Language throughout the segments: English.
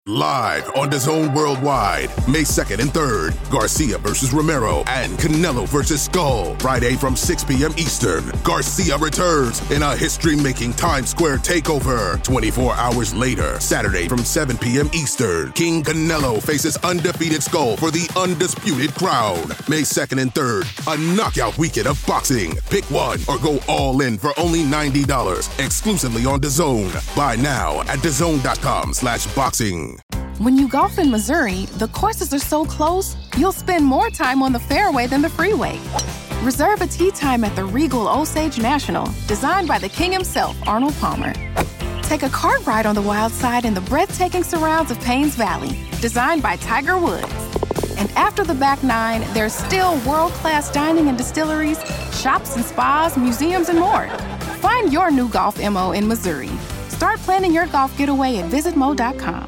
Live on DAZN Worldwide, May 2nd and 3rd, Garcia versus Romero and Canelo versus Skull. Friday from 6 p.m. Eastern, Garcia returns in a history-making Times Square takeover. 24 hours later, Saturday from 7 p.m. Eastern, King Canelo faces undefeated Skull for the undisputed crown. May 2nd and 3rd, a knockout weekend of boxing. Pick one or go all in for only $90, exclusively on DAZN. Buy now at DAZN.com/boxing. When you golf in Missouri, the courses are so close, you'll spend more time on the fairway than the freeway. Reserve a tee time at the Regal Osage National, designed by the king himself, Arnold Palmer. Take a cart ride on the wild side in the breathtaking surrounds of Paynes Valley, designed by Tiger Woods. And after the back nine, there's still world-class dining and distilleries, shops and spas, museums, and more. Find your new golf MO in Missouri. Start planning your golf getaway at visitmo.com.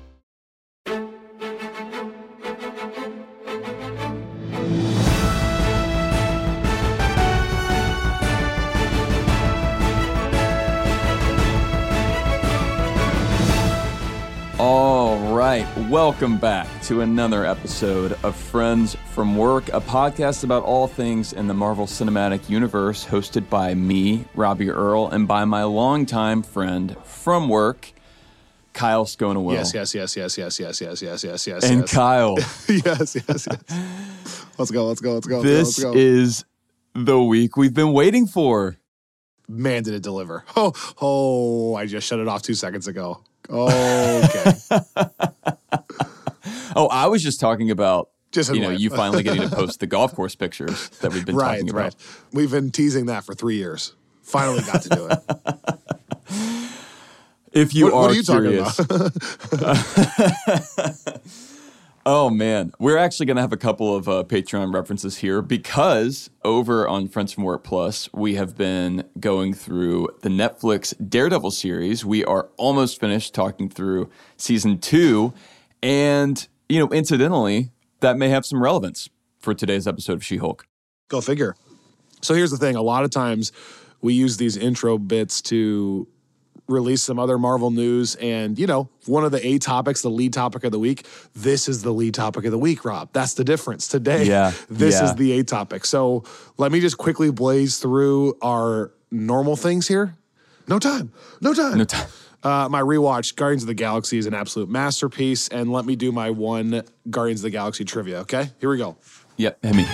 All right, welcome back to another episode of Friends from Work, a podcast about all things in the Marvel Cinematic Universe, hosted by me, Robbie Earl, and by my longtime friend from work, Kyle Sconawell. Yes. And Kyle. yes. Let's go. This is the week we've been waiting for. Man, did it deliver. Oh, I just shut it off 2 seconds ago. Okay. Oh, I was just talking about, Just you finally getting to post the golf course pictures that we've been talking about. Right. We've been teasing that for 3 years. Finally got to do it. If you what are are you curious. talking about? Oh, man. We're actually going to have a couple of Patreon references here because over on Friends from Work Plus, we have been going through the Netflix Daredevil series. We are almost finished talking through season 2. And, incidentally, that may have some relevance for today's episode of She-Hulk. Go figure. So here's the thing. A lot of times we use these intro bits to release some other Marvel news. And, one of the the lead topic of the week, this is the lead topic of the week, Rob. That's the difference. Today, this is the A topic. So let me just quickly blaze through our normal things here. No time. My rewatch, Guardians of the Galaxy, is an absolute masterpiece. And let me do my one Guardians of the Galaxy trivia, okay? Here we go. Yep, hit me.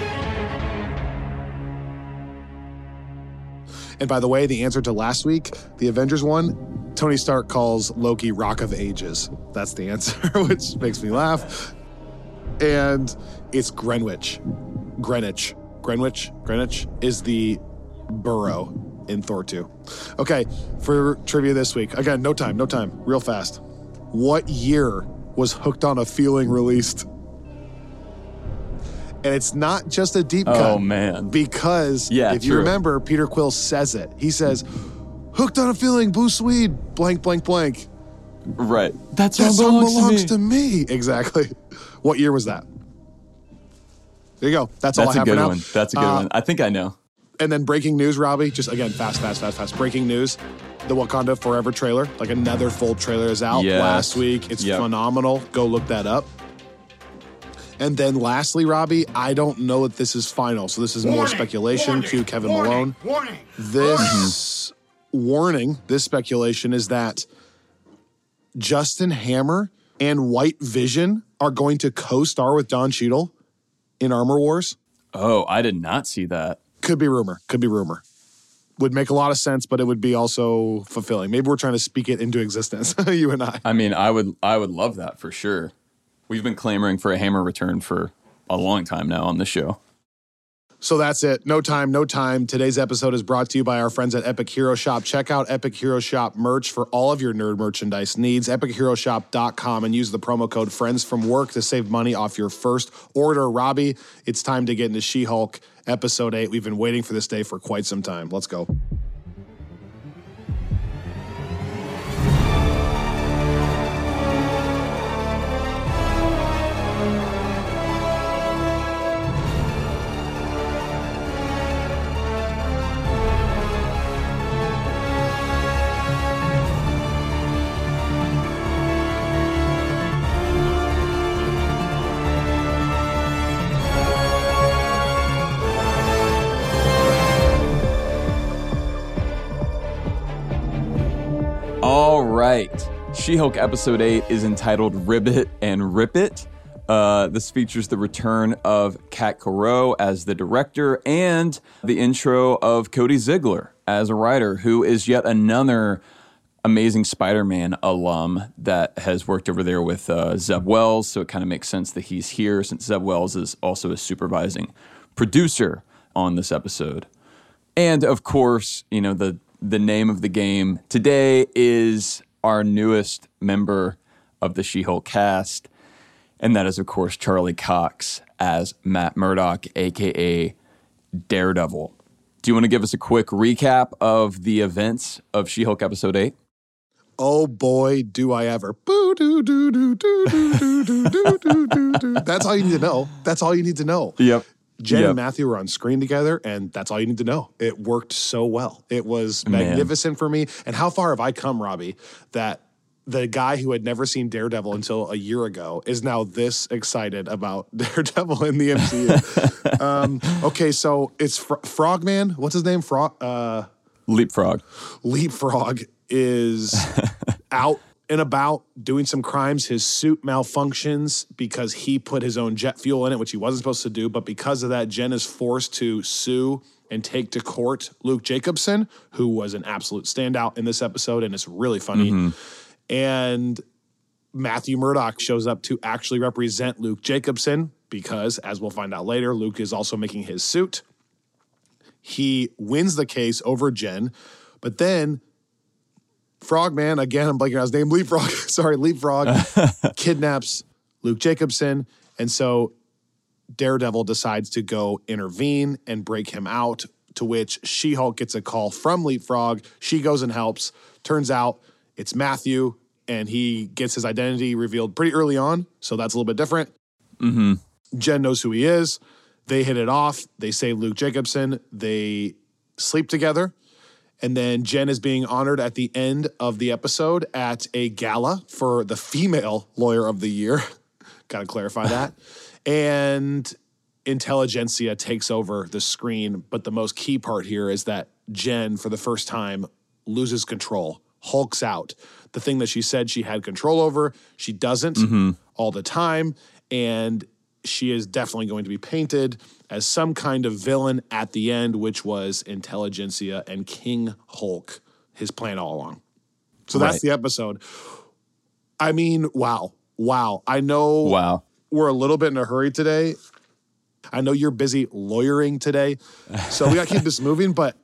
And by the way, the answer to last week, the Avengers one, Tony Stark calls Loki Rock of Ages. That's the answer, which makes me laugh. And it's Greenwich. Greenwich is the borough in Thor 2. Okay, for trivia this week. Again, no time, real fast. What year was Hooked on a Feeling released? And it's not just a deep cut. Oh, man. Because if you remember, Peter Quill says it. He says, "Hooked on a Feeling, Boo Swede, blank, blank, blank." Right. That That song song belongs to me. Exactly. What year was that? There you go. That's all I have for now. That's a good one. I think I know. And then breaking news, Robbie, just again, fast. Breaking news. The Wakanda Forever trailer, like another full trailer is out last week. It's phenomenal. Go look that up. And then lastly, Robbie, I don't know that this is final. So this is more speculation. Cue Kevin Malone. This speculation is that Justin Hammer and White Vision are going to co-star with Don Cheadle in Armor Wars. Oh, I did not see that. Could be rumor. Would make a lot of sense, but it would be also fulfilling. Maybe we're trying to speak it into existence, you and I. I mean, I would love that for sure. We've been clamoring for a Hammer return for a long time now on this show. So that's it. No time. Today's episode is brought to you by our friends at Epic Hero Shop. Check out Epic Hero Shop merch for all of your nerd merchandise needs. EpicHeroShop.com and use the promo code FriendsFromWork to save money off your first order. Robbie, it's time to get into She-Hulk Episode 8. We've been waiting for this day for quite some time. Let's go. right. She-Hulk Episode 8 is entitled Ribbit and Rip It. This features the return of Kat Coreau as the director and the intro of Cody Ziegler as a writer, who is yet another Amazing Spider-Man alum that has worked over there with Zeb Wells, so it kind of makes sense that he's here since Zeb Wells is also a supervising producer on this episode. And of course, you know, the name of the game today is our newest member of the She-Hulk cast, and that is, of course, Charlie Cox as Matt Murdock, a.k.a. Daredevil. Do you want to give us a quick recap of the events of She-Hulk Episode 8? Oh boy, do I ever. Boo doo doo doo doo doo doo doo doo doo doo doo. That's all you need to know. That's all you need to know. Yep. Jen and Matthew were on screen together, and that's all you need to know. It worked so well. It was magnificent for me. And how far have I come, Robbie, that the guy who had never seen Daredevil until a year ago is now this excited about Daredevil in the MCU. Okay, so it's Frogman. What's his name? Leapfrog. Leapfrog is out and about doing some crimes. His suit malfunctions because he put his own jet fuel in it, which he wasn't supposed to do. But because of that, Jen is forced to sue and take to court Luke Jacobson, who was an absolute standout in this episode, and it's really funny. Mm-hmm. And Matthew Murdock shows up to actually represent Luke Jacobson because, as we'll find out later, Luke is also making his suit. He wins the case over Jen, but then Frogman, again, I'm blanking on his name, Leapfrog, kidnaps Luke Jacobson, and so Daredevil decides to go intervene and break him out, to which She-Hulk gets a call from Leapfrog. She goes and helps. Turns out it's Matthew, and he gets his identity revealed pretty early on, so that's a little bit different. Mm-hmm. Jen knows who he is. They hit it off. They save Luke Jacobson. They sleep together. And then Jen is being honored at the end of the episode at a gala for the female lawyer of the year. Got to clarify that. And Intelligentsia takes over the screen. But the most key part here is that Jen, for the first time, loses control, hulks out. The thing that she said she had control over, she doesn't all the time. And she is definitely going to be painted as some kind of villain at the end, which was Intelligentsia and King Hulk, his plan all along. So that's the episode. I mean, wow. I know we're a little bit in a hurry today. I know you're busy lawyering today, so we got to keep this moving, but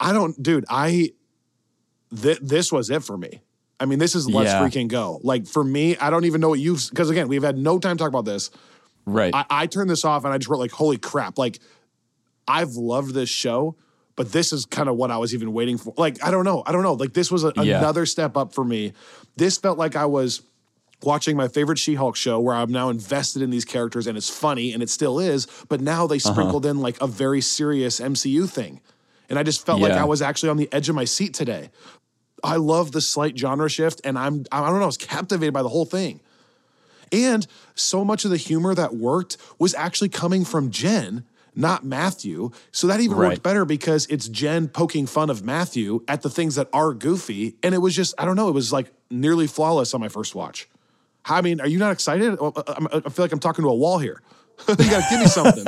this was it for me. I mean, this is let's freaking go. Like, for me, I don't even know what because again, we've had no time to talk about this. Right. I turned this off and I just wrote like, holy crap. Like, I've loved this show, but this is kind of what I was even waiting for. Like, I don't know. Like, this was another step up for me. This felt like I was watching my favorite She-Hulk show where I'm now invested in these characters and it's funny and it still is, but now they sprinkled in like a very serious MCU thing. And I just felt like I was actually on the edge of my seat today. I love the slight genre shift and I was captivated by the whole thing. And so much of the humor that worked was actually coming from Jen, not Matthew. So that even worked better because it's Jen poking fun of Matthew at the things that are goofy. And it was just, I don't know, it was like nearly flawless on my first watch. I mean, are you not excited? I feel like I'm talking to a wall here. You got to give me something.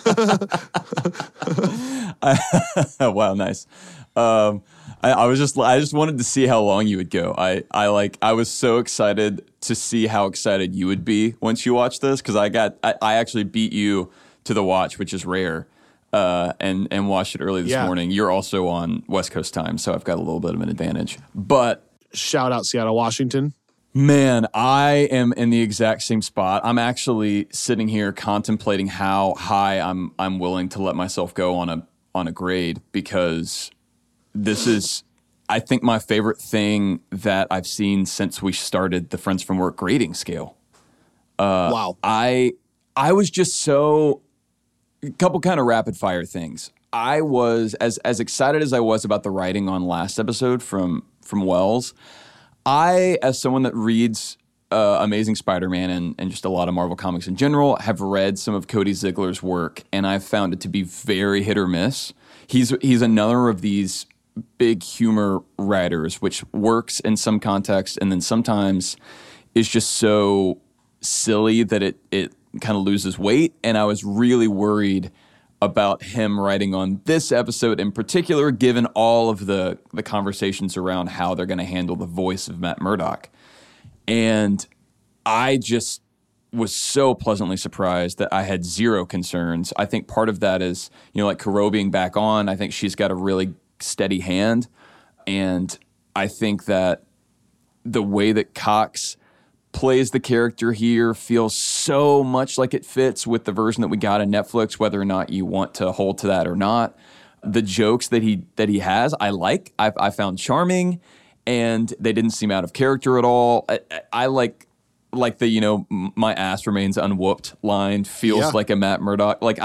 Wow, nice. I just wanted to see how long you would go. I was so excited to see how excited you would be once you watch this, because I actually beat you to the watch, which is rare, and watched it early this morning. You're also on West Coast time, so I've got a little bit of an advantage. But shout out Seattle, Washington. Man, I am in the exact same spot. I'm actually sitting here contemplating how high I'm willing to let myself go on a grade, because this is, I think, my favorite thing that I've seen since we started the Friends from Work grading scale. Wow. I was just a couple kind of rapid fire things. I was as excited as I was about the writing on last episode from Wells. I, as someone that reads Amazing Spider-Man and just a lot of Marvel comics in general, have read some of Cody Ziegler's work, and I've found it to be very hit or miss. He's another of these big humor writers, which works in some context and then sometimes is just so silly that it kind of loses weight. And I was really worried about him writing on this episode in particular, given all of the conversations around how they're going to handle the voice of Matt Murdock. And I just was so pleasantly surprised that I had zero concerns. I think part of that is, like Caro being back on, I think she's got a really steady hand. And I think that the way that Cox plays the character here feels so much like it fits with the version that we got in Netflix, whether or not you want to hold to that or not. The jokes that he has, I found charming, and they didn't seem out of character at all. I like the, my ass remains unwhooped line feels like a Matt Murdock. Like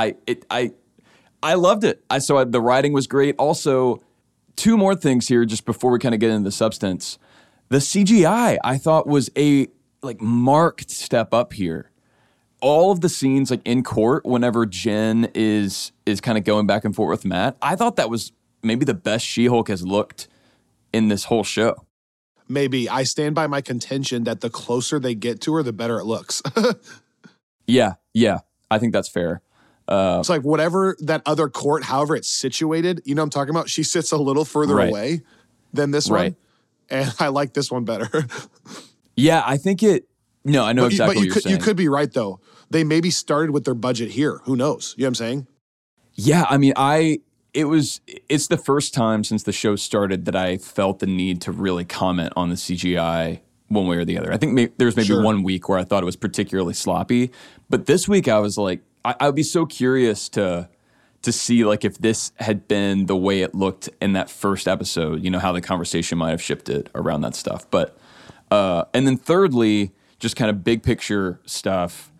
I loved it. So the writing was great. Also, two more things here just before we kind of get into the substance. The CGI I thought was a marked step up here. All of the scenes in court whenever Jen is kind of going back and forth with Matt, I thought that was maybe the best She-Hulk has looked in this whole show. Maybe. I stand by my contention that the closer they get to her, the better it looks. Yeah. I think that's fair. It's like whatever that other court, however it's situated, you know what I'm talking about? She sits a little further away than this one. And I like this one better. Yeah, I think No, I know exactly what you're saying. You could be right, though. They maybe started with their budget here. Who knows? You know what I'm saying? Yeah, I mean, it's the first time since the show started that I felt the need to really comment on the CGI one way or the other. I think there's maybe 1 week where I thought it was particularly sloppy, but this week I was like, I would be so curious to see if this had been the way it looked in that first episode, how the conversation might have shifted around that stuff. But and then thirdly, just kind of big picture stuff.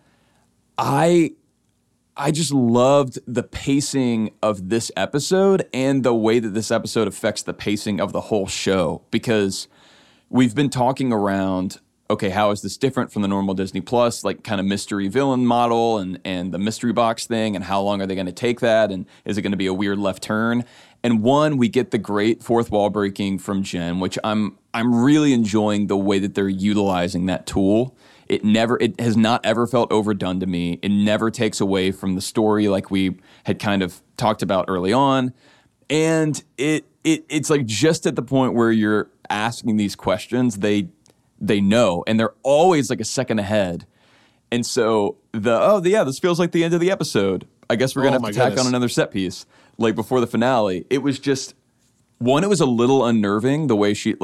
I just loved the pacing of this episode and the way that this episode affects the pacing of the whole show, because we've been talking around, okay, how is this different from the normal Disney Plus, kind of mystery villain model and the mystery box thing, and how long are they going to take that, and is it going to be a weird left turn? And we get the great fourth wall breaking from Jen, which I'm really enjoying the way that they're utilizing that tool. It has not ever felt overdone to me. It never takes away from the story like we had kind of talked about early on. And it's just at the point where you're asking these questions, they know, and they're always a second ahead. And so this feels like the end of the episode. I guess we're going to have to tack on another set piece before the finale. It was just, one, it was a little unnerving the way she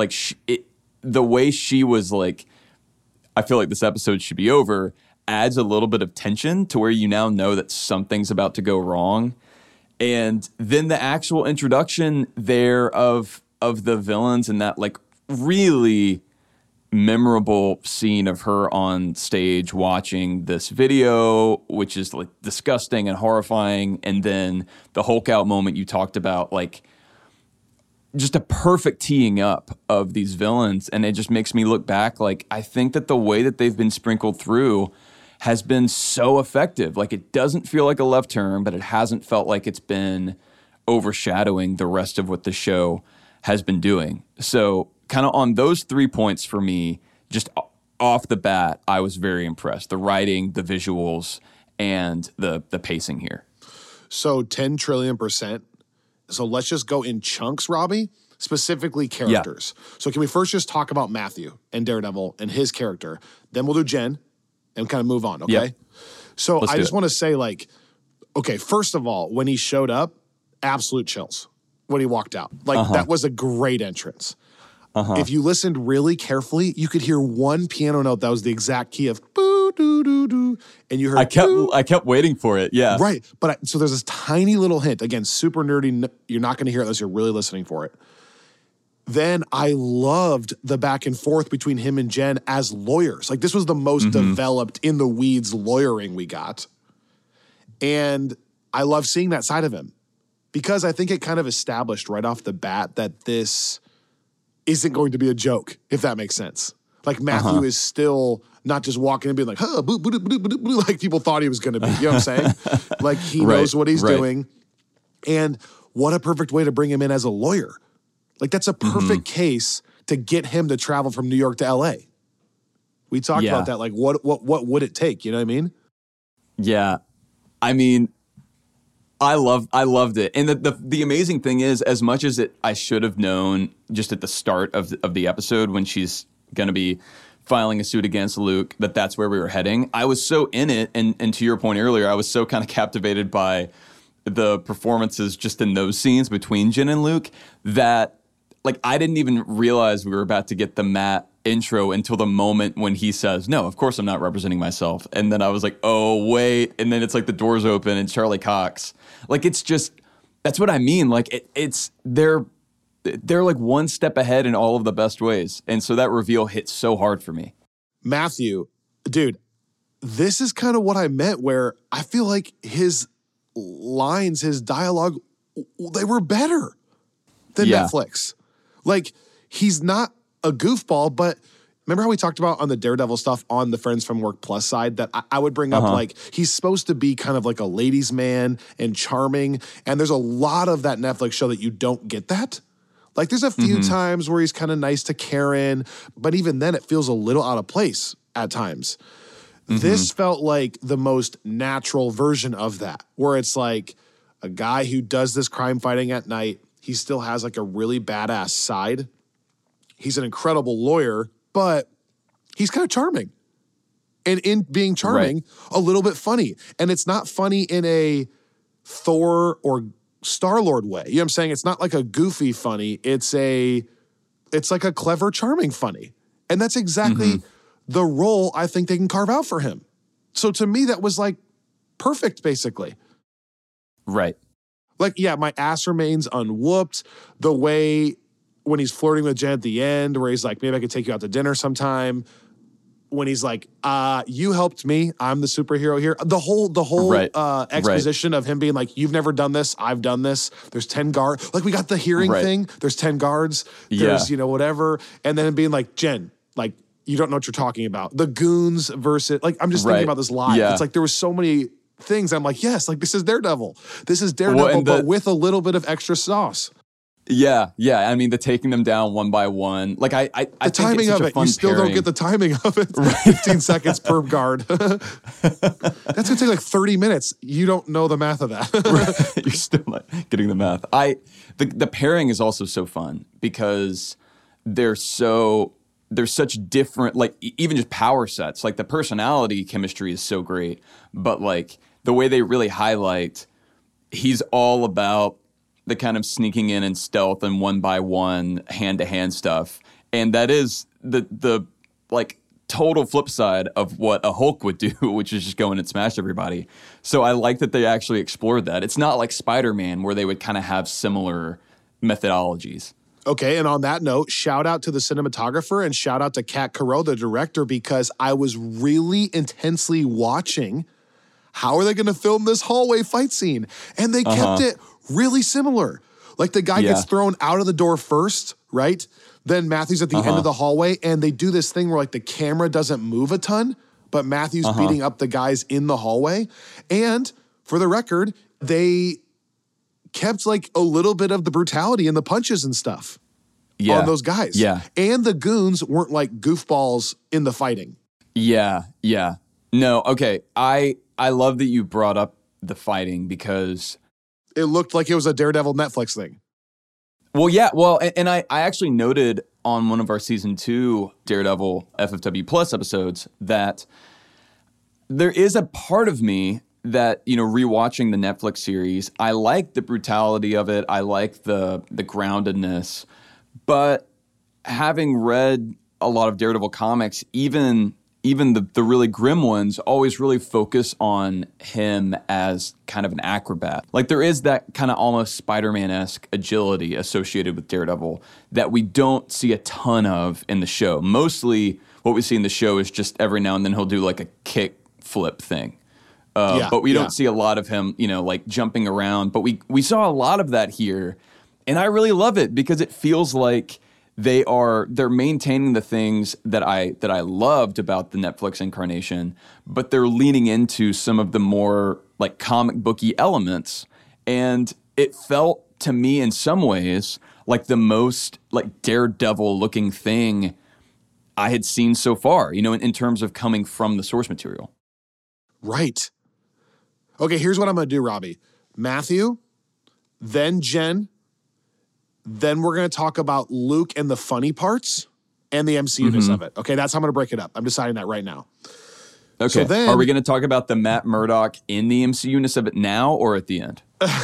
was I feel like this episode should be over, adds a little bit of tension to where you now know that something's about to go wrong. And then the actual introduction there of the villains and that really memorable scene of her on stage watching this video, which is disgusting and horrifying. And then the Hulk out moment you talked about, just a perfect teeing up of these villains. And it just makes me look back. I think that the way that they've been sprinkled through has been so effective. It doesn't feel like a left turn, but it hasn't felt like it's been overshadowing the rest of what the show has been doing. So kind of on those 3 points for me, just off the bat, I was very impressed. The writing, the visuals, and the pacing here. So 10 trillion%. So let's just go in chunks, Robbie, specifically characters. Yeah. So can we first just talk about Matthew and Daredevil and his character? Then we'll do Jen and kind of move on, okay? Yep. So I just want to say, okay, first of all, when he showed up, absolute chills when he walked out. That was a great entrance. If you listened really carefully, you could hear one piano note that was the exact key of boo doo doo doo, and you heard. I kept waiting for it. Yeah, right. But so there's this tiny little hint. Again, super nerdy. You're not going to hear it unless you're really listening for it. Then I loved the back and forth between him and Jen as lawyers. This was the most developed in the weeds lawyering we got, and I love seeing that side of him because I think it kind of established right off the bat that this isn't going to be a joke, if that makes sense. Matthew is still not just walking and being huh, boo, boo, boo, boo, boo, boo, like people thought he was going to be. You know what I'm saying? He knows what he's doing. And what a perfect way to bring him in as a lawyer. Like that's a perfect case to get him to travel from New York to LA. We talked about that. Like what would it take? You know what I mean? Yeah. I mean, I loved it. And the amazing thing is, as much as I should have known just at the start of the episode when she's going to be filing a suit against Luke, that's where we were heading. I was so in it. And to your point earlier, I was so kind of captivated by the performances just in those scenes between Jen and Luke that like I didn't even realize we were about to get the Matt intro until the moment when he says, no, of course I'm not representing myself. And then I was like, oh, wait. And then it's like the doors open and Charlie Cox. Like, it's just, that's what I mean. Like, they're like one step ahead in all of the best ways. And so that reveal hit so hard for me. Matthew, dude, this is kind of what I meant where I feel like his lines, his dialogue, they were better than Netflix. Like, he's not a goofball, but remember how we talked about on the Daredevil stuff on the Friends from Work Plus side that I would bring up, like, he's supposed to be kind of like a ladies' man and charming, and there's a lot of that Netflix show that you don't get that. Like, there's a few times where he's kind of nice to Karen, but even then it feels a little out of place at times. This felt like the most natural version of that, where it's like a guy who does this crime fighting at night, he still has like a really badass side. He's an incredible lawyer, but he's kind of charming. And in being charming, a little bit funny. And it's not funny in a Thor or Star-Lord way. You know what I'm saying? It's not like a goofy funny. It's like a clever, charming funny. And that's exactly the role I think they can carve out for him. So to me, that was like perfect, basically. Right. Like, yeah, my ass remains unwhooped. The way when he's flirting with Jen at the end, where he's like, maybe I could take you out to dinner sometime. When he's like, you helped me. I'm the superhero here. The whole exposition of him being like, you've never done this. I've done this. There's 10 guards. Like, we got the hearing thing. There's 10 guards. There's, whatever. And then being like, Jen, like, you don't know what you're talking about. The goons versus, like, I'm just thinking about this live. Yeah. It's like there was so many things. I'm like, yes, like, this is Daredevil. This is Daredevil, but with a little bit of extra sauce. Yeah. I mean, the taking them down one by one. Like, I the timing of it, you still don't get the timing of it. 15 seconds per guard. That's gonna take like 30 minutes. You don't know the math of that. You're still not getting the math. The pairing is also so fun because they're such different, like, even just power sets. Like, the personality chemistry is so great, but like the way they really highlight, he's all about the kind of sneaking in and stealth and one by one hand-to-hand stuff. And that is the like total flip side of what a Hulk would do, which is just go in and smash everybody. So I like that they actually explored that. It's not like Spider-Man where they would kind of have similar methodologies. Okay, and on that note, shout out to the cinematographer and shout out to Kat Carroll, the director, because I was really intensely watching how are they going to film this hallway fight scene? And they kept it really similar. Like, the guy gets thrown out of the door first, right? Then Matthew's at the end of the hallway, and they do this thing where, like, the camera doesn't move a ton, but Matthew's beating up the guys in the hallway. And for the record, they kept, like, a little bit of the brutality in the punches and stuff on those guys. Yeah. And the goons weren't, like, goofballs in the fighting. Yeah. No, okay. I love that you brought up the fighting because it looked like it was a Daredevil Netflix thing. Well, yeah. Well, and I actually noted on one of our season 2 Daredevil FFW Plus episodes that there is a part of me that, rewatching the Netflix series, I like the brutality of it. I like the groundedness. But having read a lot of Daredevil comics, even the really grim ones always really focus on him as kind of an acrobat. Like, there is that kind of almost Spider-Man-esque agility associated with Daredevil that we don't see a ton of in the show. Mostly what we see in the show is just every now and then he'll do like a kick flip thing. But we don't see a lot of him, like jumping around. But we saw a lot of that here. And I really love it because it feels like they're maintaining the things that I loved about the Netflix incarnation, but they're leaning into some of the more like comic booky elements. And it felt to me in some ways like the most like Daredevil looking thing I had seen so far, in terms of coming from the source material. Right. Okay, here's what I'm going to do, Robbie. Matthew, then Jen, then we're going to talk about Luke and the funny parts and the MCU-ness of it. Okay, that's how I'm going to break it up. I'm deciding that right now. Okay, so then, are we going to talk about the Matt Murdock in the MCU-ness of it now or at the end?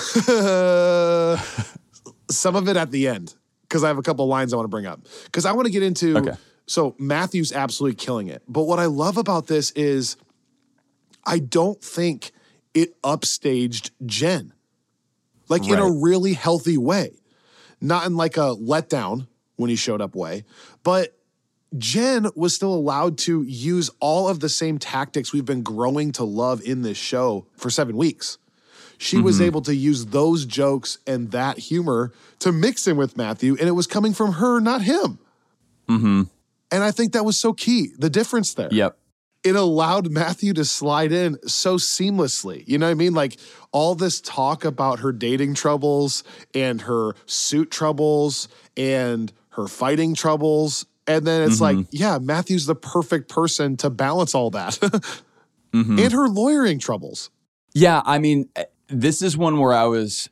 Some of it at the end, because I have a couple lines I want to bring up. Because I want to get into, so Matthew's absolutely killing it. But what I love about this is I don't think it upstaged Jen. Like in a really healthy way. Not in like a letdown when he showed up way, but Jen was still allowed to use all of the same tactics we've been growing to love in this show for 7 weeks. She was able to use those jokes and that humor to mix in with Matthew, and it was coming from her, not him. And I think that was so key, the difference there. Yep. It allowed Matthew to slide in so seamlessly. You know what I mean? Like all this talk about her dating troubles and her suit troubles and her fighting troubles. And then it's like, yeah, Matthew's the perfect person to balance all that. And her lawyering troubles. Yeah, I mean, this is one where I was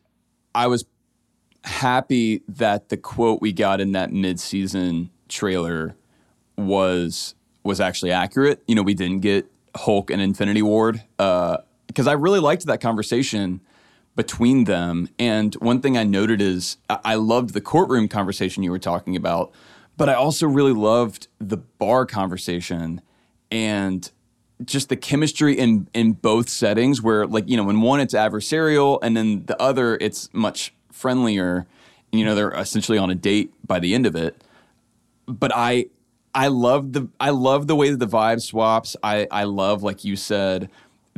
happy that the quote we got in that mid-season trailer was actually accurate. We didn't get Hulk and Infinity Ward because I really liked that conversation between them. And one thing I noted is I loved the courtroom conversation you were talking about, but I also really loved the bar conversation and just the chemistry in both settings where, like, in one it's adversarial and then the other it's much friendlier. They're essentially on a date by the end of it. But I love the way that the vibe swaps. I love, like you said,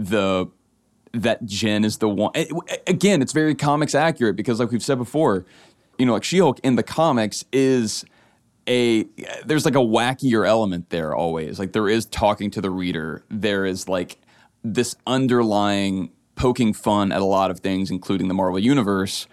that Jen is the one. Again, it's very comics accurate because, like we've said before, like She-Hulk in the comics is there's like a wackier element there always. Like there is talking to the reader. There is like this underlying poking fun at a lot of things, including the Marvel Universe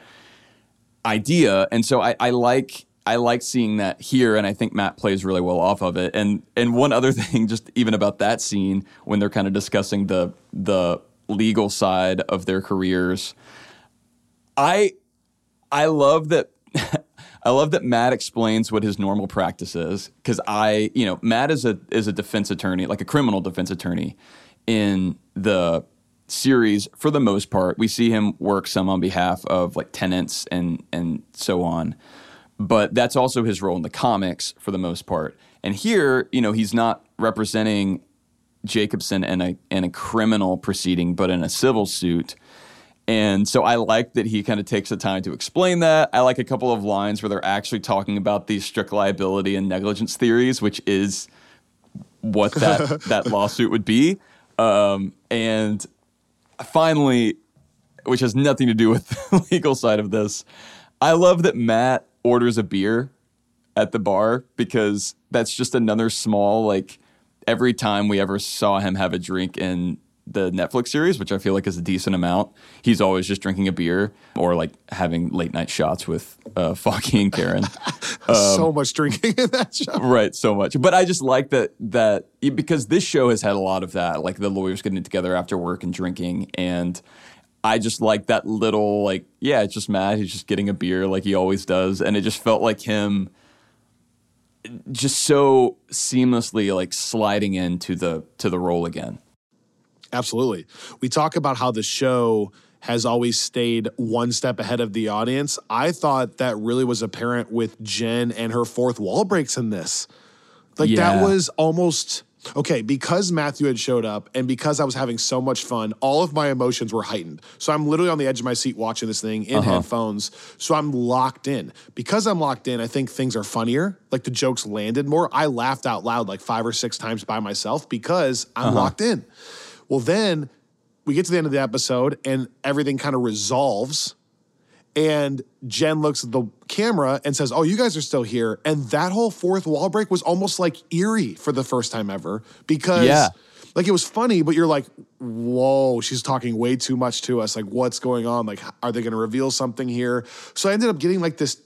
idea. And so I like seeing that here, and I think Matt plays really well off of it. And one other thing, just even about that scene, when they're kind of discussing the legal side of their careers, I love that. I love that Matt explains what his normal practice is, because Matt is a defense attorney, like a criminal defense attorney in the series for the most part. We see him work some on behalf of like tenants and so on. But that's also his role in the comics for the most part. And here, he's not representing Jacobson in a criminal proceeding, but in a civil suit. And so I like that he kind of takes the time to explain that. I like a couple of lines where they're actually talking about these strict liability and negligence theories, which is what that lawsuit would be. And finally, which has nothing to do with the legal side of this, I love that Matt orders a beer at the bar, because that's just another small, like, every time we ever saw him have a drink in the Netflix series, which I feel like is a decent amount, he's always just drinking a beer or like having late night shots with Foggy and Karen. So much drinking in that show. Right, so much. But I just like that because this show has had a lot of that, like the lawyers getting together after work and drinking, and I just like that little, like, yeah, it's just Matt. He's just getting a beer like he always does. And it just felt like him just so seamlessly, like, sliding into the role again. Absolutely. We talk about how the show has always stayed one step ahead of the audience. I thought that really was apparent with Jen and her fourth wall breaks in this. Like, that was almost... Okay, because Matthew had showed up and because I was having so much fun, all of my emotions were heightened. So I'm literally on the edge of my seat watching this thing in headphones. So I'm locked in. Because I'm locked in, I think things are funnier. Like, the jokes landed more. I laughed out loud like 5 or 6 times by myself because I'm locked in. Well, then we get to the end of the episode and everything kind of resolves. And Jen looks at the camera and says, "Oh, you guys are still here." And that whole fourth wall break was almost like eerie for the first time ever, because like, it was funny, but you're like, whoa, she's talking way too much to us. Like, what's going on? Like, are they going to reveal something here? So I ended up getting like this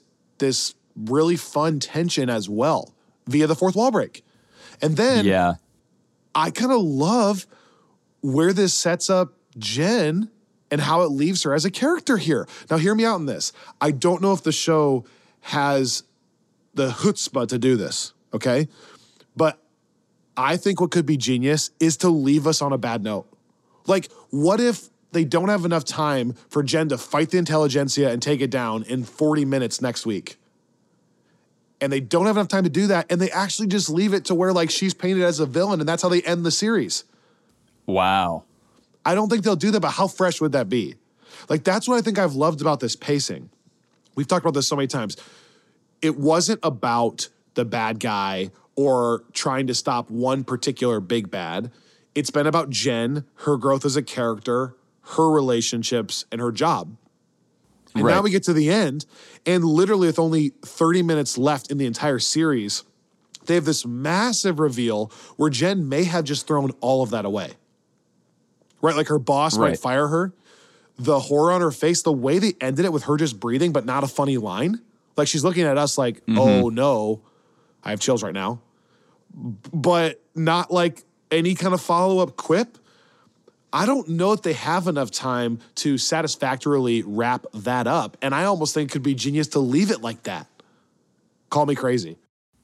this really fun tension as well via the fourth wall break. And then I kind of love where this sets up Jen and how it leaves her as a character here. Now, hear me out on this. I don't know if the show has the chutzpah to do this, okay? But I think what could be genius is to leave us on a bad note. Like, what if they don't have enough time for Jen to fight the intelligentsia and take it down in 40 minutes next week? And they don't have enough time to do that, and they actually just leave it to where, like, she's painted as a villain, and that's how they end the series. Wow. I don't think they'll do that, but how fresh would that be? Like, that's what I think I've loved about this pacing. We've talked about this so many times. It wasn't about the bad guy or trying to stop one particular big bad. It's been about Jen, her growth as a character, her relationships, and her job. And now we get to the end, and literally with only 30 minutes left in the entire series, they have this massive reveal where Jen may have just thrown all of that away. Right? Like her boss might fire her. The horror on her face, the way they ended it with her just breathing, but not a funny line. Like she's looking at us like, oh no, I have chills right now. But not like any kind of follow-up quip. I don't know if they have enough time to satisfactorily wrap that up. And I almost think it could be genius to leave it like that. Call me crazy.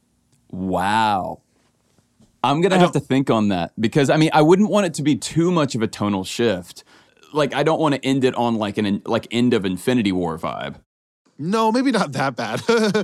Wow. I'm going to have to think on that because, I mean, I wouldn't want it to be too much of a tonal shift. Like, I don't want to end it on like an end of Infinity War vibe. No, maybe not that bad.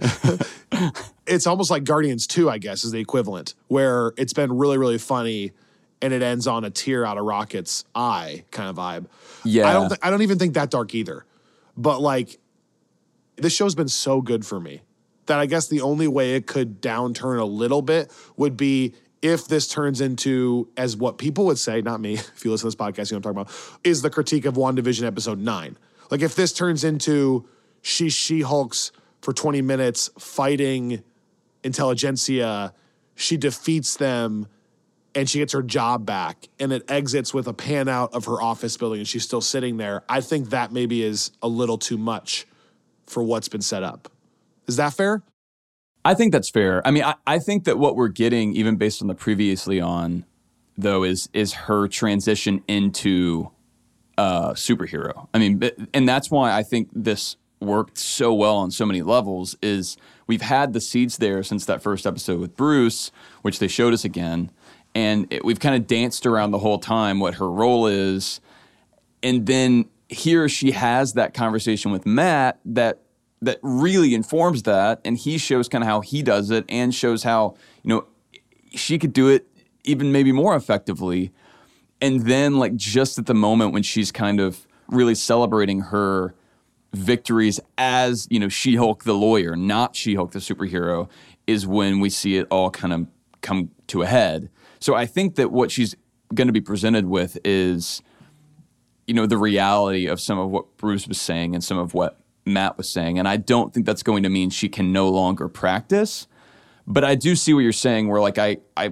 It's almost like Guardians 2, I guess, is the equivalent, where it's been really, really funny and it ends on a tear out of Rocket's eye kind of vibe. Yeah. I don't even think that dark either. But like, this show's been so good for me that I guess the only way it could downturn a little bit would be if this turns into, as what people would say, not me, if you listen to this podcast, you know what I'm talking about, is the critique of WandaVision episode 9. Like if this turns into she's She-Hulks for 20 minutes fighting intelligentsia, she defeats them and she gets her job back and it exits with a pan out of her office building and she's still sitting there. I think that maybe is a little too much for what's been set up. Is that fair? I think that's fair. I mean, I think that what we're getting, even based on the previously on, though, is her transition into superhero. I mean, and that's why I think this worked so well on so many levels, is we've had the seeds there since that first episode with Bruce, which they showed us again, and we've kind of danced around the whole time what her role is, and then here she has that conversation with Matt that really informs that, and he shows kind of how he does it and shows how, you know, she could do it even maybe more effectively. And then like just at the moment when she's kind of really celebrating her victories as, you know, She-Hulk the lawyer, not She-Hulk the superhero, is when we see it all kind of come to a head. So I think that what she's going to be presented with is, you know, the reality of some of what Bruce was saying and some of what Matt was saying, and I don't think that's going to mean she can no longer practice. But I do see what you're saying, where like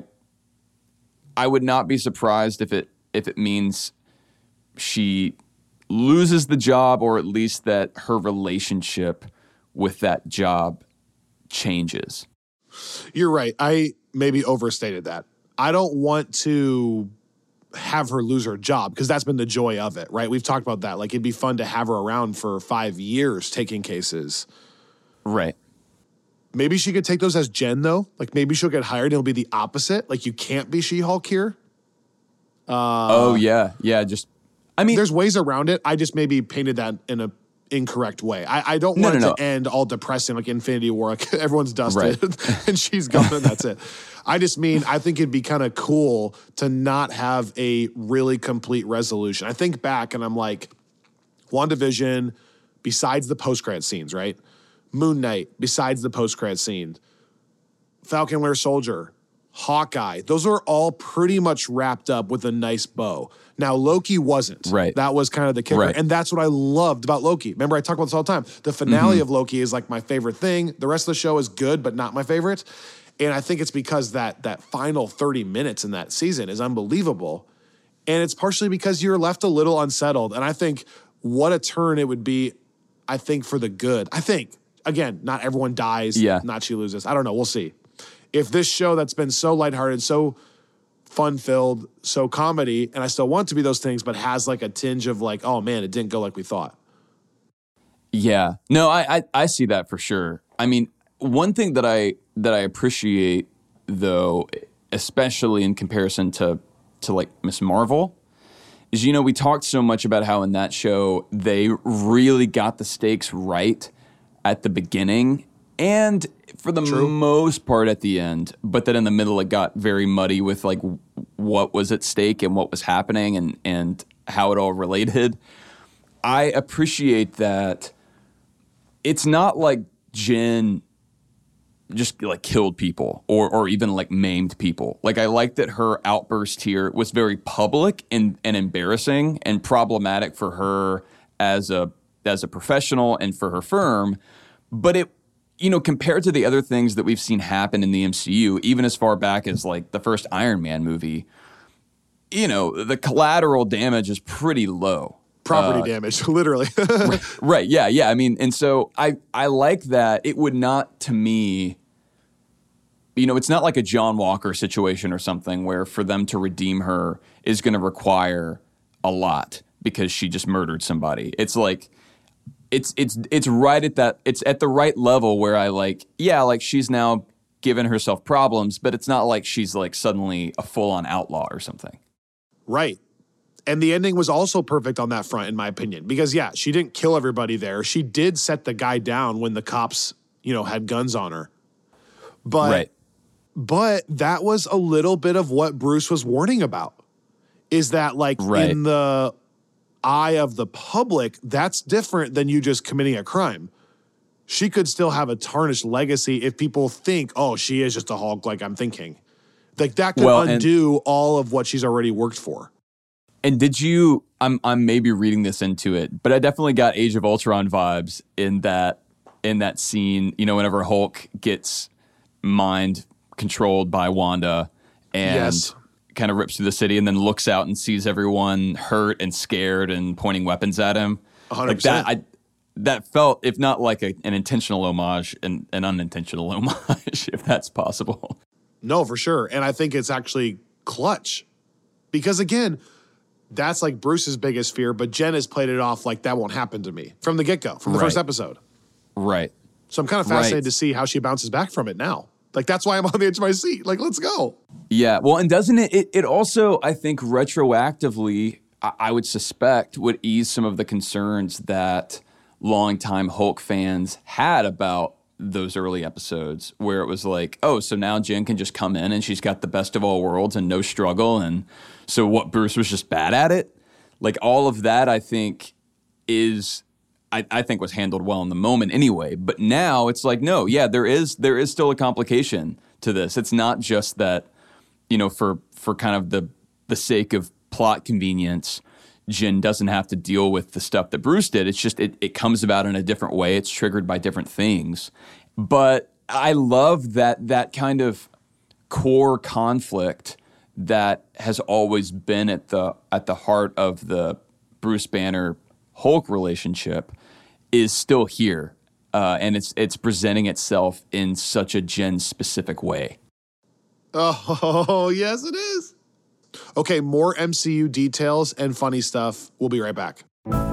I would not be surprised if it means she loses the job, or at least that her relationship with that job changes. You're right. I maybe overstated that. I don't want to have her lose her job because that's been the joy of it, right? We've talked about that. Like it'd be fun to have her around for 5 years taking cases. Right. Maybe she could take those as Jen though. Like maybe she'll get hired and it'll be the opposite. Like you can't be She-Hulk here. Oh yeah. Yeah. Just, I mean, there's ways around it. I just maybe painted that in a incorrect way. I don't want it to end all depressing like Infinity War. Like everyone's dusted and she's gone and that's it. I just mean, I think it'd be kind of cool to not have a really complete resolution. I think back and I'm like, WandaVision, besides the post-credit scenes, right? Moon Knight, besides the post-credit scene, Falcon Winter Soldier, Hawkeye, those are all pretty much wrapped up with a nice bow. Now, Loki wasn't. Right. That was kind of the kicker. Right. And that's what I loved about Loki. Remember, I talk about this all the time. The finale of Loki is like my favorite thing. The rest of the show is good, but not my favorite. And I think it's because that final 30 minutes in that season is unbelievable. And it's partially because you're left a little unsettled. And I think what a turn it would be, I think, for the good. I think. again, not everyone dies. Yeah. Not she loses. I don't know. We'll see. If this show that's been so lighthearted, so fun-filled, so comedy, and I still want to be those things, but has like a tinge of like, oh man, it didn't go like we thought. Yeah. No, I see that for sure. I mean, one thing that I appreciate though, especially in comparison to like Miss Marvel, is, you know, we talked so much about how in that show they really got the stakes right at the beginning and for the most part at the end, but then in the middle it got very muddy with like what was at stake and what was happening and how it all related. I appreciate that it's not like Jen just like killed people or even like maimed people. Like, I like that her outburst here was very public and embarrassing and problematic for her as a professional and for her firm. But it, you know, compared to the other things that we've seen happen in the MCU, even as far back as like the first Iron Man movie, you know, the collateral damage is pretty low. Property damage, literally. Right. Yeah. I mean, and so I like that. It would not, to me, you know, it's not like a John Walker situation or something where for them to redeem her is going to require a lot because she just murdered somebody. It's like, it's right at that, it's at the right level where I like, yeah, like she's now given herself problems, but it's not like she's like suddenly a full-on outlaw or something. Right. And the ending was also perfect on that front, in my opinion, because yeah, she didn't kill everybody there. She did set the guy down when the cops, you know, had guns on her. But that was a little bit of what Bruce was warning about, is that like in the eye of the public, that's different than you just committing a crime. She could still have a tarnished legacy if people think, oh, she is just a Hulk like I'm thinking. Like that could undo all of what she's already worked for. And did you, I'm maybe reading this into it, but I definitely got Age of Ultron vibes in that scene, you know, whenever Hulk gets mind controlled by Wanda and kind of rips through the city and then looks out and sees everyone hurt and scared and pointing weapons at him. 100%. Like that, that felt, if not like an intentional homage, an unintentional homage, if that's possible. No, for sure. And I think it's actually clutch. Because again, that's like Bruce's biggest fear, but Jen has played it off like that won't happen to me from the get-go, from the first episode. Right. So I'm kind of fascinated to see how she bounces back from it now. Like, that's why I'm on the edge of my seat. Like, let's go. Yeah. Well, and doesn't it also, I think, retroactively, I would suspect, would ease some of the concerns that longtime Hulk fans had about those early episodes, where it was like, oh, so now Jen can just come in and she's got the best of all worlds and no struggle. And so what, Bruce was just bad at it? Like, all of that, I think, I think was handled well in the moment anyway. But now it's like, no, yeah, there is still a complication to this. It's not just that, you know, for kind of the sake of plot convenience, Jen doesn't have to deal with the stuff that Bruce did. It's just it comes about in a different way. It's triggered by different things. But I love that kind of core conflict that has always been at the heart of the Bruce Banner Hulk relationship is still here, and it's presenting itself in such a Jen specific way. Oh, yes, it is. Okay, more MCU details and funny stuff. We'll be right back.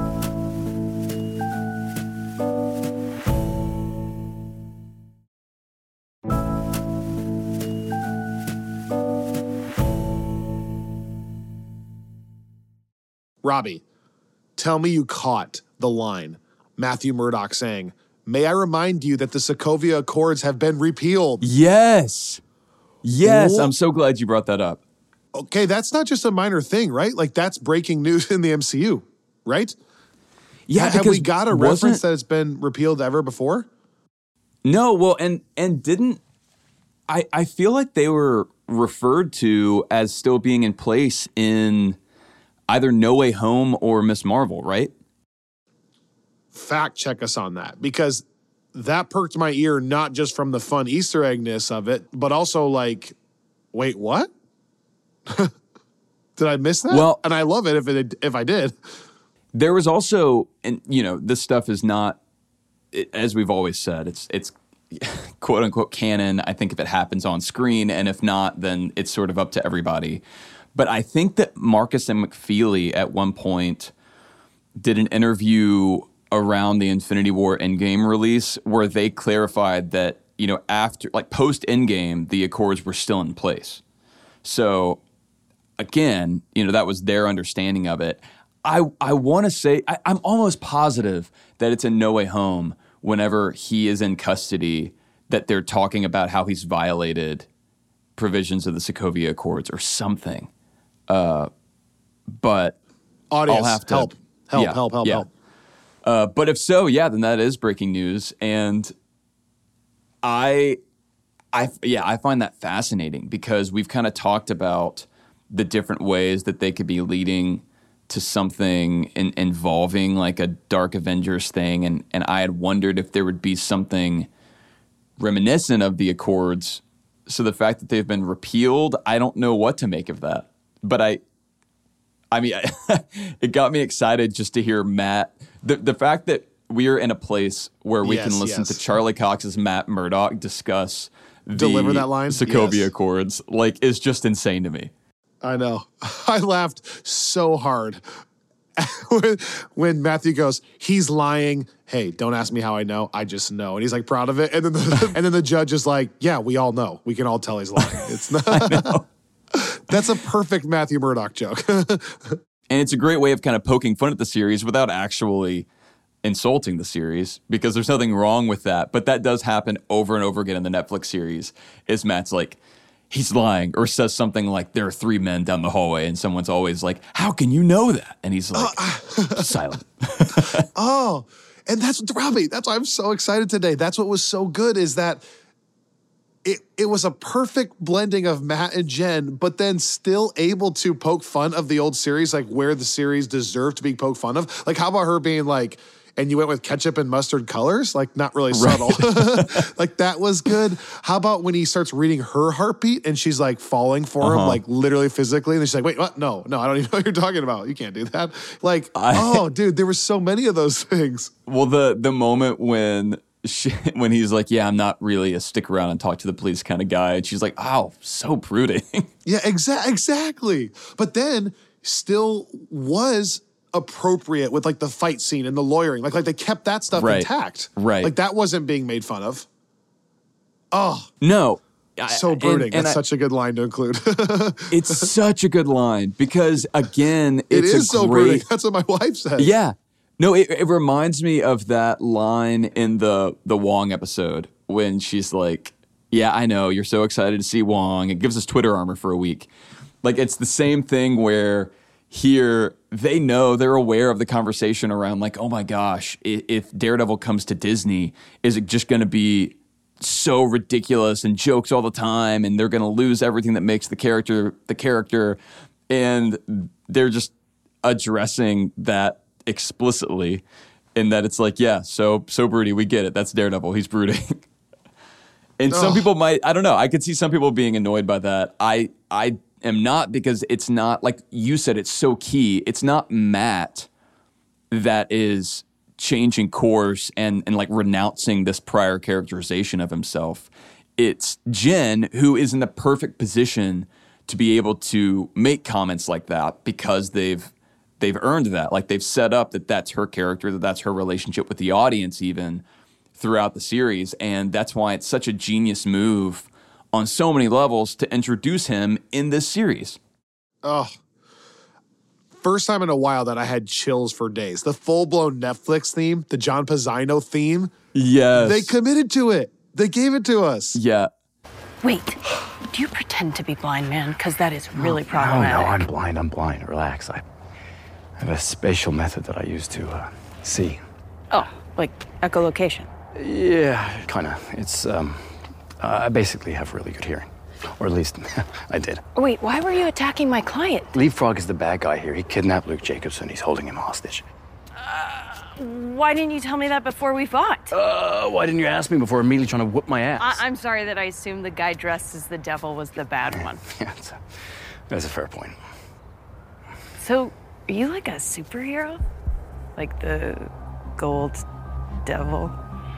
Robbie, tell me you caught the line Matthew Murdock saying, "May I remind you that the Sokovia Accords have been repealed." Yes. What? I'm so glad you brought that up. Okay, that's not just a minor thing, right? Like, that's breaking news in the MCU, right? Yeah, have we got a reference that it's been repealed ever before? No, well, and didn't I feel like they were referred to as still being in place in either No Way Home or Miss Marvel, right? Fact check us on that, because that perked my ear, not just from the fun Easter eggness of it, but also like, wait, what? Did I miss that? Well, and I love it if I did. There was also, and you know, this stuff is not as we've always said, it's quote unquote canon. I think if it happens on screen, and if not, then it's sort of up to everybody. But I think that Marcus and McFeely at one point did an interview around the Infinity War Endgame release where they clarified that, after, like, post Endgame, the Accords were still in place. So again, that was their understanding of it. I want to say, I'm almost positive that it's in No Way Home whenever he is in custody that they're talking about how he's violated provisions of the Sokovia Accords or something. But Audience, I'll have to help. But if so, then that is breaking news. And I find that fascinating because we've kind of talked about the different ways that they could be leading to something involving like a Dark Avengers thing. And I had wondered if there would be something reminiscent of the Accords. So the fact that they've been repealed, I don't know what to make of that. But I mean, it got me excited just to hear Matt. The fact that we are in a place where we can listen to Charlie Cox's Matt Murdock discuss deliver that line, Sokovia Accords, like, is just insane to me. I know. I laughed so hard when Matthew goes, he's lying. Hey, don't ask me how I know. I just know. And he's like proud of it. And then the judge is like, yeah, we all know. We can all tell he's lying. It's not. I know. That's a perfect Matthew Murdock joke. And it's a great way of kind of poking fun at the series without actually insulting the series, because there's nothing wrong with that. But that does happen over and over again in the Netflix series, is Matt's like, he's lying, or says something like, there are 3 men down the hallway, and someone's always like, how can you know that? And he's like, silent. Oh, and that's Robbie. That's why I'm so excited today. That's what was so good, is that it was a perfect blending of Matt and Jen, but then still able to poke fun of the old series, like where the series deserved to be poked fun of. Like, how about her being like, and you went with ketchup and mustard colors? Like, not really subtle. Like, that was good. How about when he starts reading her heartbeat and she's like falling for him, like literally physically. And then she's like, wait, what? No, I don't even know what you're talking about. You can't do that. Like, dude, there were so many of those things. Well, the moment when he's like, yeah, I'm not really a stick around and talk to the police kind of guy. And she's like, oh, so brooding. Yeah, exactly. But then still was appropriate with like the fight scene and the lawyering. Like they kept that stuff intact. Right. Like that wasn't being made fun of. Oh. No. So brooding. That's such a good line to include. It's such a good line because, again, it is so brooding. That's what my wife says. Yeah. No, it reminds me of that line in the Wong episode when she's like, yeah, I know, you're so excited to see Wong. It gives us Twitter armor for a week. Like, it's the same thing where here they're aware of the conversation around like, oh my gosh, if Daredevil comes to Disney, is it just going to be so ridiculous and jokes all the time and they're going to lose everything that makes the character the character? And they're just addressing that explicitly in that it's like, yeah, so broody, we get it. That's Daredevil. He's brooding. And some people might, I don't know, I could see some people being annoyed by that. I am not, because it's not, like you said, it's so key. It's not Matt that is changing course and like renouncing this prior characterization of himself. It's Jen who is in the perfect position to be able to make comments like that because they've earned that. Like, they've set up that that's her character, that's her relationship with the audience even throughout the series. And that's why it's such a genius move on so many levels to introduce him in this series. Oh, first time in a while that I had chills for days. The full-blown Netflix theme, the John Pizzino theme. Yes. They committed to it. They gave it to us. Yeah. Wait, do you pretend to be blind, man? Because that is really problematic. No, I'm blind. Relax. I have a spatial method that I use to see. Oh, like echolocation? Yeah, kind of. It's, I basically have really good hearing. Or at least, I did. Wait, why were you attacking my client? Leapfrog is the bad guy here. He kidnapped Luke Jacobson. He's holding him hostage. Why didn't you tell me that before we fought? Why didn't you ask me before immediately trying to whoop my ass? I'm sorry that I assumed the guy dressed as the devil was the bad one. Yeah, that's a fair point. So, are you like a superhero? Like the Gold Devil?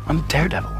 I'm Daredevil.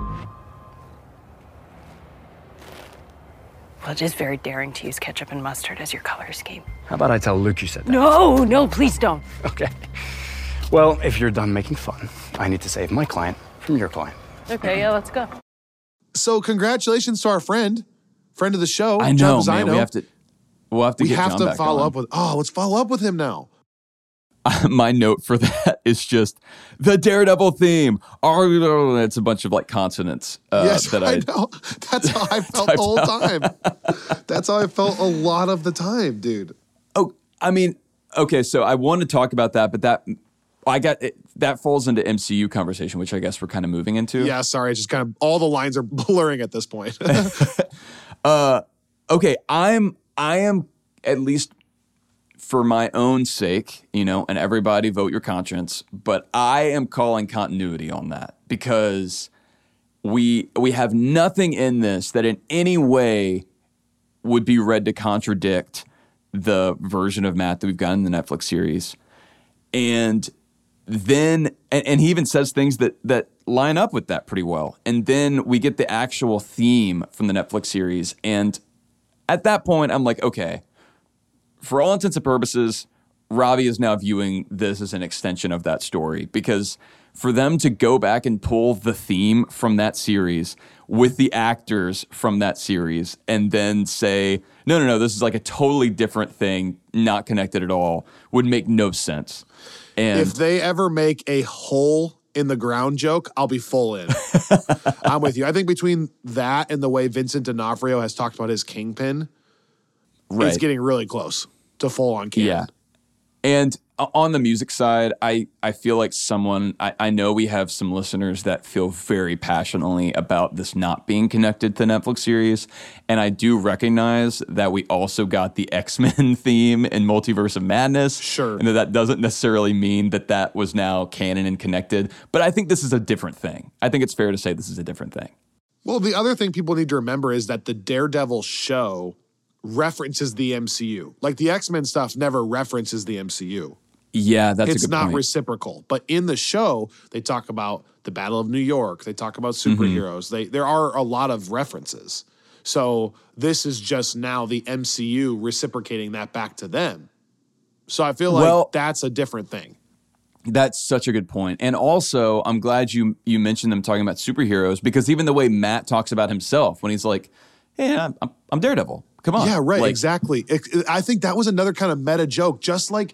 Well, it is very daring to use ketchup and mustard as your color scheme. How about I tell Luke you said that? No, please don't. Okay. Well, if you're done making fun, I need to save my client from your client. Okay, yeah, let's go. So congratulations to our friend of the show. I know, John man. Pizzino. We'll have to We get have John to back follow on. up with. Oh, let's follow up with him now. My note for that is just the Daredevil theme. It's a bunch of like consonants. Yes, that I know. That's how I felt the whole time. That's how I felt a lot of the time, dude. Oh, I mean, okay. So I want to talk about that, but that falls into MCU conversation, which I guess we're kind of moving into. Yeah, sorry. It's just kind of all the lines are blurring at this point. Okay, I am at least for my own sake, and everybody vote your conscience, but I am calling continuity on that because we have nothing in this that in any way would be read to contradict the version of Matt that we've got in the Netflix series. And then, and he even says things that line up with that pretty well. And then we get the actual theme from the Netflix series. And at that point, I'm like, okay, for all intents and purposes, Robbie is now viewing this as an extension of that story, because for them to go back and pull the theme from that series with the actors from that series and then say, no, this is like a totally different thing, not connected at all, would make no sense. And if they ever make a hole in the ground joke, I'll be full in. I'm with you. I think between that and the way Vincent D'Onofrio has talked about his Kingpin, it's getting really close to full on canon. Yeah. And on the music side, I feel like I know we have some listeners that feel very passionately about this not being connected to the Netflix series. And I do recognize that we also got the X-Men theme in Multiverse of Madness. Sure. And that doesn't necessarily mean that was now canon and connected. But I think this is a different thing. I think it's fair to say this is a different thing. Well, the other thing people need to remember is that the Daredevil show references the MCU. Like the X-Men stuff never references the MCU. Yeah, that's a good point. It's not reciprocal. But in the show, they talk about the Battle of New York. They talk about superheroes. There are a lot of references. So this is just now the MCU reciprocating that back to them. So I feel like that's a different thing. That's such a good point. And also, I'm glad you mentioned them talking about superheroes, because even the way Matt talks about himself when he's like, hey, I'm Daredevil. Come on. Yeah, right. Like, exactly. I think that was another kind of meta joke. Just like,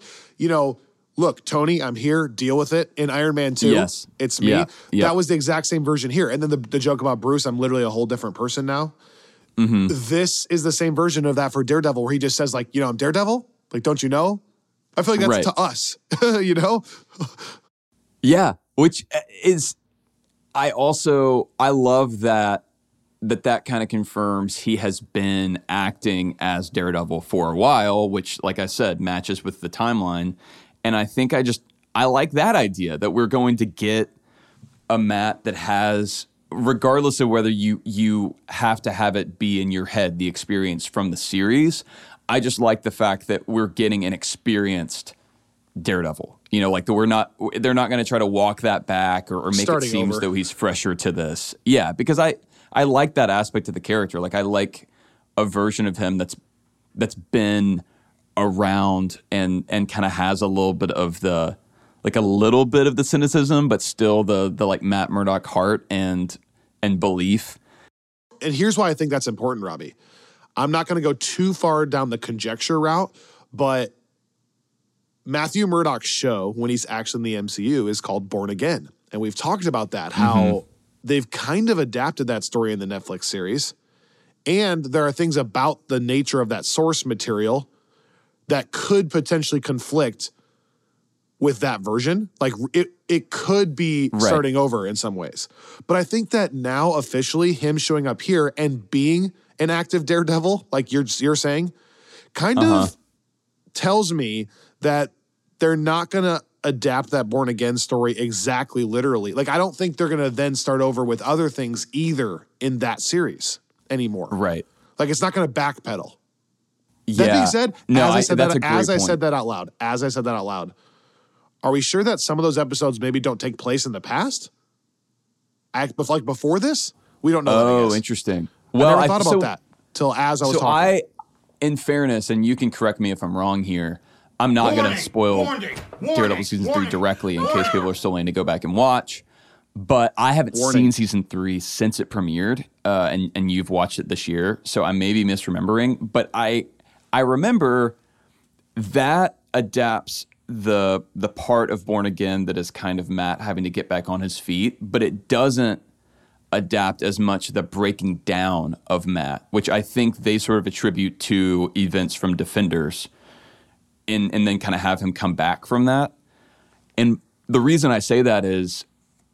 look, Tony, I'm here. Deal with it. In Iron Man 2, yes. It's me. Yeah. That was the exact same version here. And then the joke about Bruce, I'm literally a whole different person now. Mm-hmm. This is the same version of that for Daredevil, where he just says, like, I'm Daredevil? Like, don't you know? I feel like that's to us, Yeah, which is, I love that kind of confirms he has been acting as Daredevil for a while, which, like I said, matches with the timeline. And I think I like that idea that we're going to get a Matt that has, regardless of whether you have to have it be in your head, the experience from the series, I just like the fact that we're getting an experienced Daredevil. Like they're not going to try to walk that back or make it seem as though he's fresher to this. Yeah, because I like that aspect of the character. Like I like a version of him that's been around and kind of has a little bit of the cynicism, but still the like Matt Murdock heart and belief. And here's why I think that's important, Robbie. I'm not going to go too far down the conjecture route, but Matthew Murdock's show, when he's actually in the MCU, is called Born Again. And we've talked about that, how they've kind of adapted that story in the Netflix series. And there are things about the nature of that source material that could potentially conflict with that version. Like it could be starting over in some ways. But I think that now officially him showing up here and being an active Daredevil, like you're saying, kind of tells me that they're not going to adapt that Born Again story exactly literally. Like, I don't think they're going to then start over with other things either in that series anymore. Right. Like, it's not going to backpedal. Yeah. That being said, I said that out loud, are we sure that some of those episodes maybe don't take place in the past? Like before this, we don't know that, I Oh, guess. interesting. Well, I never thought about that till as I was talking. In fairness, and you can correct me if I'm wrong here, I'm not going to spoil Daredevil Season 3 directly in case people are still wanting to go back and watch. But I haven't seen Season 3 since it premiered, and you've watched it this year, so I may be misremembering. But I remember that adapts the part of Born Again that is kind of Matt having to get back on his feet, but it doesn't adapt as much the breaking down of Matt, which I think they sort of attribute to events from Defenders, and then kind of have him come back from that. And the reason I say that is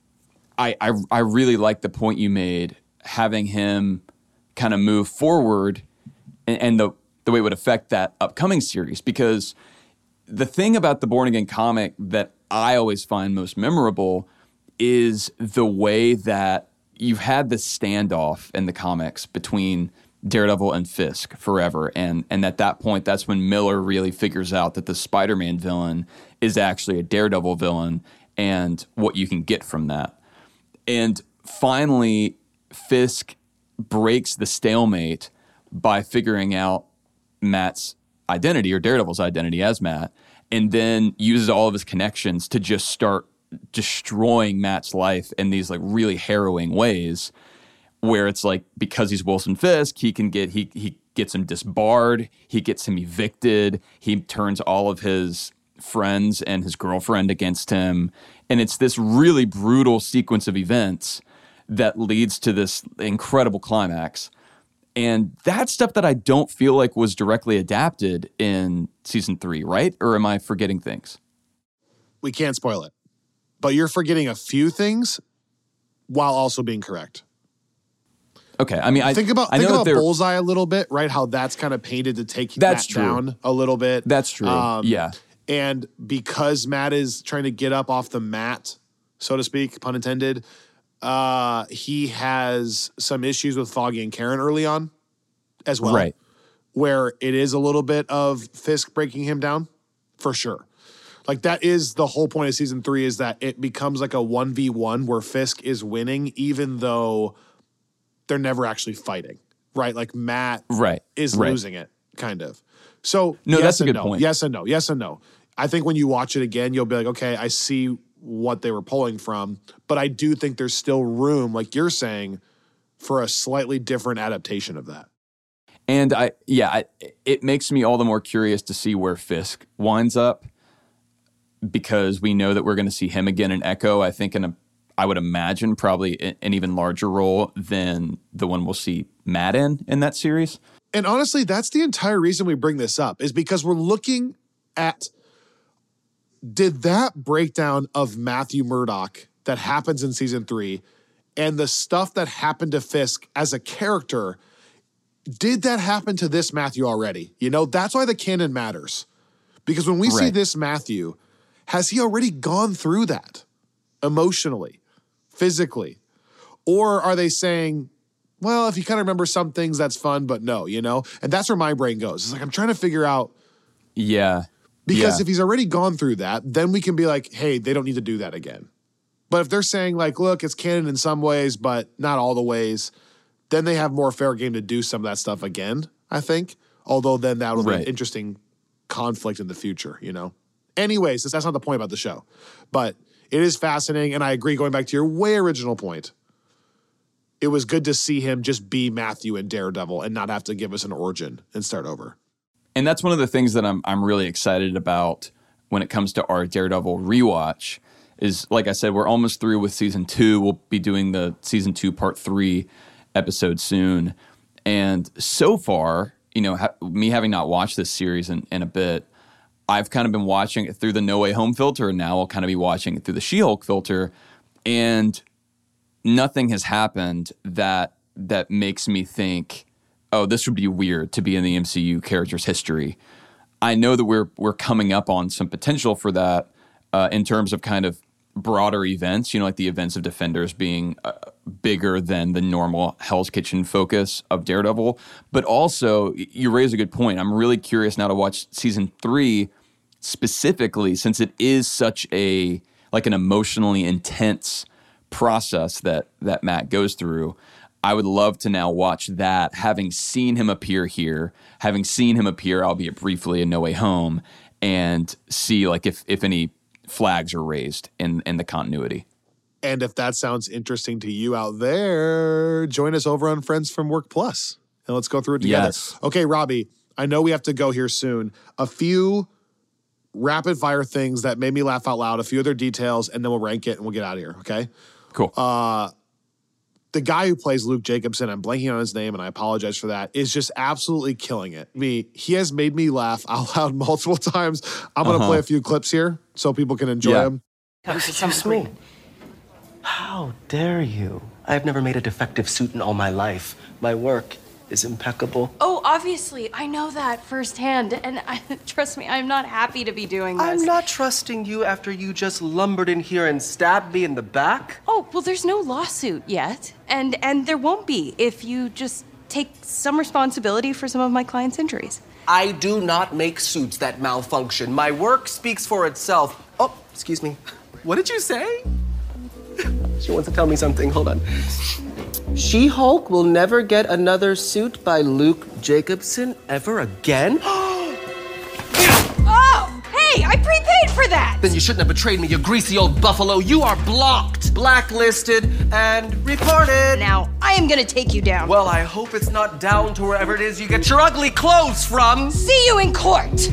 I really like the point you made, having him kind of move forward and the way it would affect that upcoming series. Because the thing about the Born Again comic that I always find most memorable is the way that you've had this standoff in the comics between Daredevil and Fisk forever. And at that point, that's when Miller really figures out that the Spider-Man villain is actually a Daredevil villain and what you can get from that. And finally, Fisk breaks the stalemate by figuring out Matt's identity, or Daredevil's identity as Matt, and then uses all of his connections to just start destroying Matt's life in these like really harrowing ways, where it's like, because he's Wilson Fisk, he gets him disbarred, he gets him evicted, he turns all of his friends and his girlfriend against him, and it's this really brutal sequence of events that leads to this incredible climax. And that's stuff that I don't feel like was directly adapted in Season 3, right? Or am I forgetting things? We can't spoil it. But you're forgetting a few things while also being correct. Okay, I mean, think about Bullseye a little bit, right? How that's kind of painted to take Matt down a little bit. That's true. Yeah. And because Matt is trying to get up off the mat, so to speak, pun intended, he has some issues with Foggy and Karen early on as well. Right. Where it is a little bit of Fisk breaking him down, for sure. Like, that is the whole point of Season 3, is that it becomes like a 1v1 where Fisk is winning even though they're never actually fighting, right? Like, Matt is losing it, kind of. So, no, yes, that's a and good no. point. Yes and no. Yes and no. I think when you watch it again, you'll be like, okay, I see what they were pulling from, but I do think there's still room, like you're saying, for a slightly different adaptation of that. And it makes me all the more curious to see where Fisk winds up, because we know that we're going to see him again in Echo, I think I would imagine probably an even larger role than the one we'll see Matt in that series. And honestly, that's the entire reason we bring this up, is because we're looking at, did that breakdown of Matthew Murdock that happens in Season 3 and the stuff that happened to Fisk as a character, did that happen to this Matthew already? You know, that's why the canon matters. Because when we see this Matthew, has he already gone through that emotionally, physically? Or are they saying, well, if you kind of remember some things, that's fun, but no, you know? And that's where my brain goes. It's like, I'm trying to figure out. Yeah. Because if he's already gone through that, then we can be like, hey, they don't need to do that again. But if they're saying like, look, it's canon in some ways, but not all the ways, then they have more fair game to do some of that stuff again, I think. Although then that will be an interesting conflict in the future, you know? Anyways, that's not the point about the show. But it is fascinating, and I agree, going back to your way original point, it was good to see him just be Matthew and Daredevil and not have to give us an origin and start over. And that's one of the things that I'm really excited about when it comes to our Daredevil rewatch is, like I said, we're almost through with Season 2. We'll be doing the Season 2 Part 3 episode soon. And so far, you know, me having not watched this series in a bit, I've kind of been watching it through the No Way Home filter, and now I'll kind of be watching it through the She-Hulk filter. And nothing has happened that makes me think, oh, this would be weird to be in the MCU character's history. I know that we're coming up on some potential for that in terms of kind of broader events, you know, like the events of Defenders being bigger than the normal Hell's Kitchen focus of Daredevil. But also, you raise a good point. I'm really curious now to watch Season 3 specifically, since it is such an emotionally intense process that Matt goes through. I would love to now watch that, having seen him appear here, having seen him appear, albeit briefly, in No Way Home, and see like if any flags are raised in the continuity. And if that sounds interesting to you out there, join us over on Friends from Work Plus, and let's go through it together. Yes. Okay, Robbie, I know we have to go here soon. A few rapid fire things that made me laugh out loud, a few other details, and then we'll rank it and we'll get out of here, okay? Cool. The guy who plays Luke Jacobson, I'm blanking on his name, and I apologize for that, is just absolutely killing it. He has made me laugh out loud multiple times. I'm going to play a few clips here so people can enjoy them. Excuse me. How dare you? I've never made a defective suit in all my life. My work is impeccable. Oh, obviously, I know that firsthand, and trust me, I'm not happy to be doing this. I'm not trusting you after you just lumbered in here and stabbed me in the back. Oh, well, there's no lawsuit yet, and there won't be if you just take some responsibility for some of my clients' injuries. I do not make suits that malfunction. My work speaks for itself. Oh, excuse me. What did you say? She wants to tell me something. Hold on. She-Hulk will never get another suit by Luke Jacobson ever again? Oh, hey, I prepaid for that! Then you shouldn't have betrayed me, you greasy old buffalo. You are blocked, blacklisted, and reported. Now, I am gonna take you down. Well, I hope it's not down to wherever it is you get your ugly clothes from. See you in court!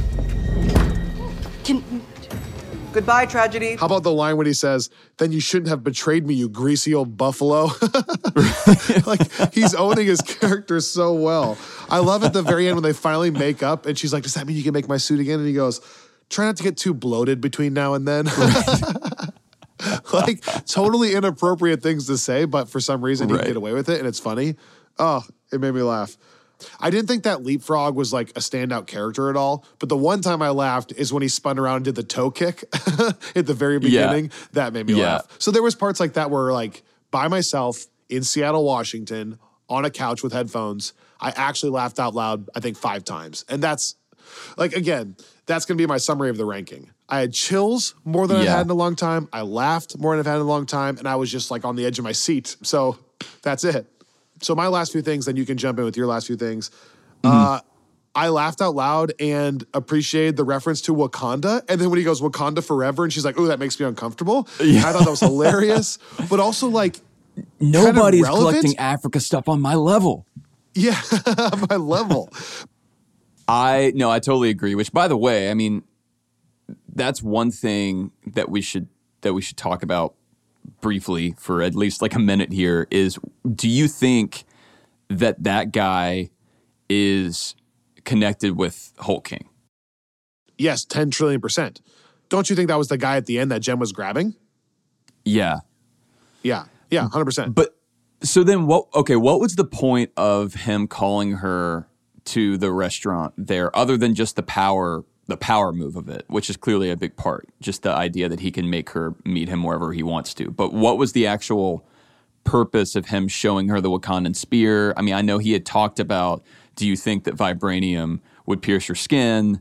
Goodbye, tragedy. How about the line when he says, then you shouldn't have betrayed me, you greasy old buffalo? Like, he's owning his character so well. I love at the very end when they finally make up and she's like, does that mean you can make my suit again? And he goes, try not to get too bloated between now and then. Like, totally inappropriate things to say, but for some reason he can get away with it and it's funny. Oh, it made me laugh. I didn't think that Leapfrog was like a standout character at all, but the one time I laughed is when he spun around and did the toe kick at the very beginning. Yeah. That made me laugh. So there was parts like that where like by myself in Seattle, Washington, on a couch with headphones, I actually laughed out loud, I think 5 times. And that's like, again, that's going to be my summary of the ranking. I had chills more than I've had in a long time. I laughed more than I've had in a long time. And I was just like on the edge of my seat. So that's it. So my last few things, then you can jump in with your last few things. I laughed out loud and appreciated the reference to Wakanda. And then when he goes, Wakanda forever, and she's like, ooh, that makes me uncomfortable. Yeah. I thought that was hilarious. But also like, nobody's collecting Africa stuff on my level. Yeah, my level. I totally agree. Which, by the way, I mean, that's one thing that we should talk about briefly for at least like a minute here is, do you think that guy is connected with Hulk King? Yes, 10 trillion %. Don't you think that was the guy at the end that Jem was grabbing? Yeah. Yeah, 100%. But so then what was the point of him calling her to the restaurant there other than just the power move of it, which is clearly a big part, just the idea that he can make her meet him wherever he wants to. But what was the actual purpose of him showing her the Wakandan spear? I mean, I know he had talked about, do you think that vibranium would pierce your skin?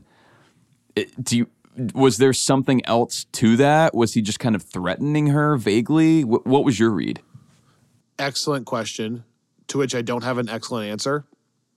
Was there something else to that? Was he just kind of threatening her vaguely? What was your read? Excellent question, to which I don't have an excellent answer.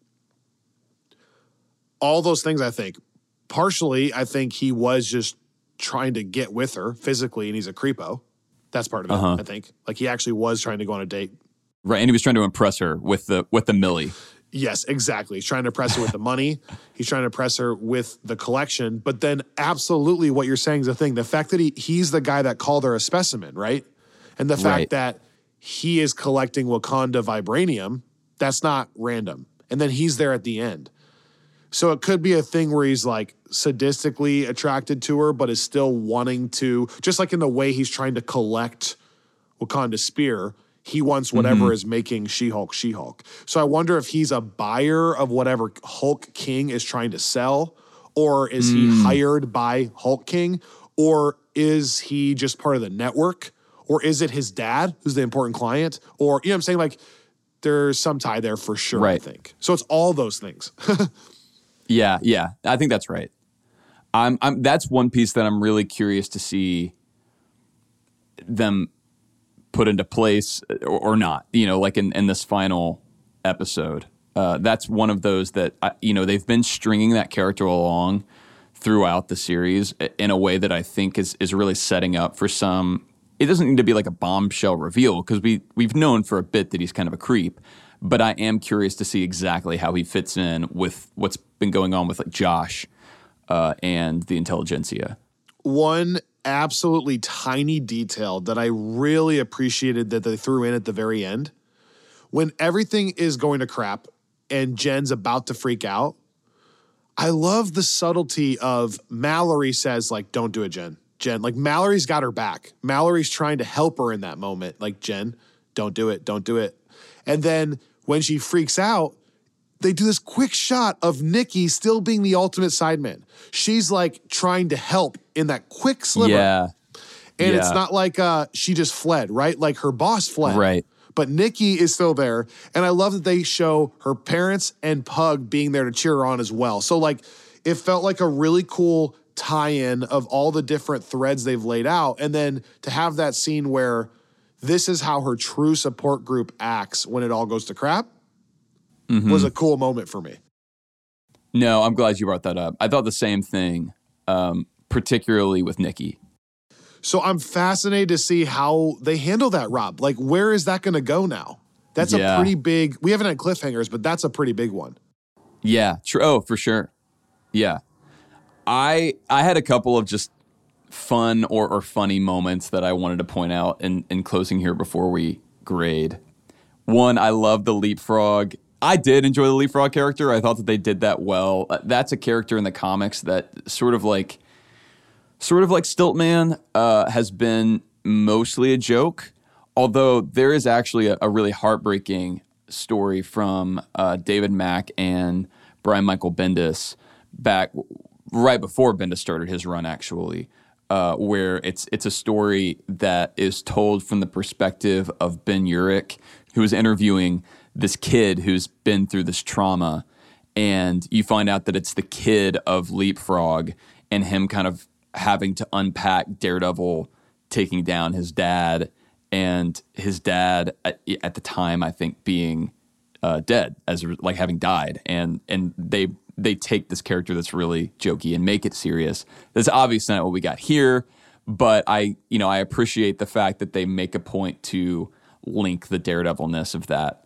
All those things, I think. Partially, I think he was just trying to get with her physically, and he's a creepo. That's part of it, I think. Like, he actually was trying to go on a date. Right, and he was trying to impress her with the milli. Yes, exactly. He's trying to impress her with the money. He's trying to impress her with the collection. But then absolutely what you're saying is the thing. The fact that he's the guy that called her a specimen, right? And the fact that he is collecting Wakanda vibranium, that's not random. And then he's there at the end. So it could be a thing where he's like sadistically attracted to her, but is still wanting to, just like in the way he's trying to collect Wakanda's spear, he wants whatever is making She-Hulk She-Hulk. So I wonder if he's a buyer of whatever Hulk King is trying to sell, or is he hired by Hulk King, or is he just part of the network, or is it his dad who's the important client, or, you know what I'm saying? Like, there's some tie there for sure, I think. So it's all those things. Yeah, I think that's right. That's one piece that I'm really curious to see them put into place or not, like in this final episode. That's one of those that, they've been stringing that character along throughout the series in a way that I think is really setting up for some. It doesn't need to be like a bombshell reveal because we've known for a bit that he's kind of a creep, but I am curious to see exactly how he fits in with what's been going on with like Josh and the Intelligentsia. One absolutely tiny detail that I really appreciated that they threw in at the very end, when everything is going to crap and Jen's about to freak out, I love the subtlety of Mallory says, like, don't do it, Jen. Jen, like, Mallory's got her back. Mallory's trying to help her in that moment. Like, Jen, don't do it. Don't do it. And then when she freaks out, they do this quick shot of Nikki still being the ultimate sideman. She's, like, trying to help in that quick sliver. Yeah. And it's not like she just fled, right? Like, her boss fled. Right. But Nikki is still there. And I love that they show her parents and Pug being there to cheer her on as well. So, like, it felt like a really cool tie-in of all the different threads they've laid out. And then to have that scene where this is how her true support group acts when it all goes to crap was a cool moment for me. No, I'm glad you brought that up. I thought the same thing, particularly with Nikki. So I'm fascinated to see how they handle that, Rob. Like, where is that going to go now? That's a pretty big, we haven't had cliffhangers, but that's a pretty big one. Yeah, true. Oh, for sure. Yeah. I had a couple of just fun or funny moments that I wanted to point out in closing here before we grade. One, I love the leapfrog. I did enjoy the leapfrog character. I thought that they did that well. That's a character in the comics that sort of like Stiltman has been mostly a joke, although there is actually a really heartbreaking story from David Mack and Brian Michael Bendis back right before Bendis started his run, actually, where it's a story that is told from the perspective of Ben Urich, who is interviewing this kid who's been through this trauma, and you find out that it's the kid of Leapfrog and him kind of having to unpack Daredevil taking down his dad, and his dad at the time, I think, being dead, as like having died, and they take this character that's really jokey and make it serious. That's obviously not what we got here, but I appreciate the fact that they make a point to link the Daredevilness of that.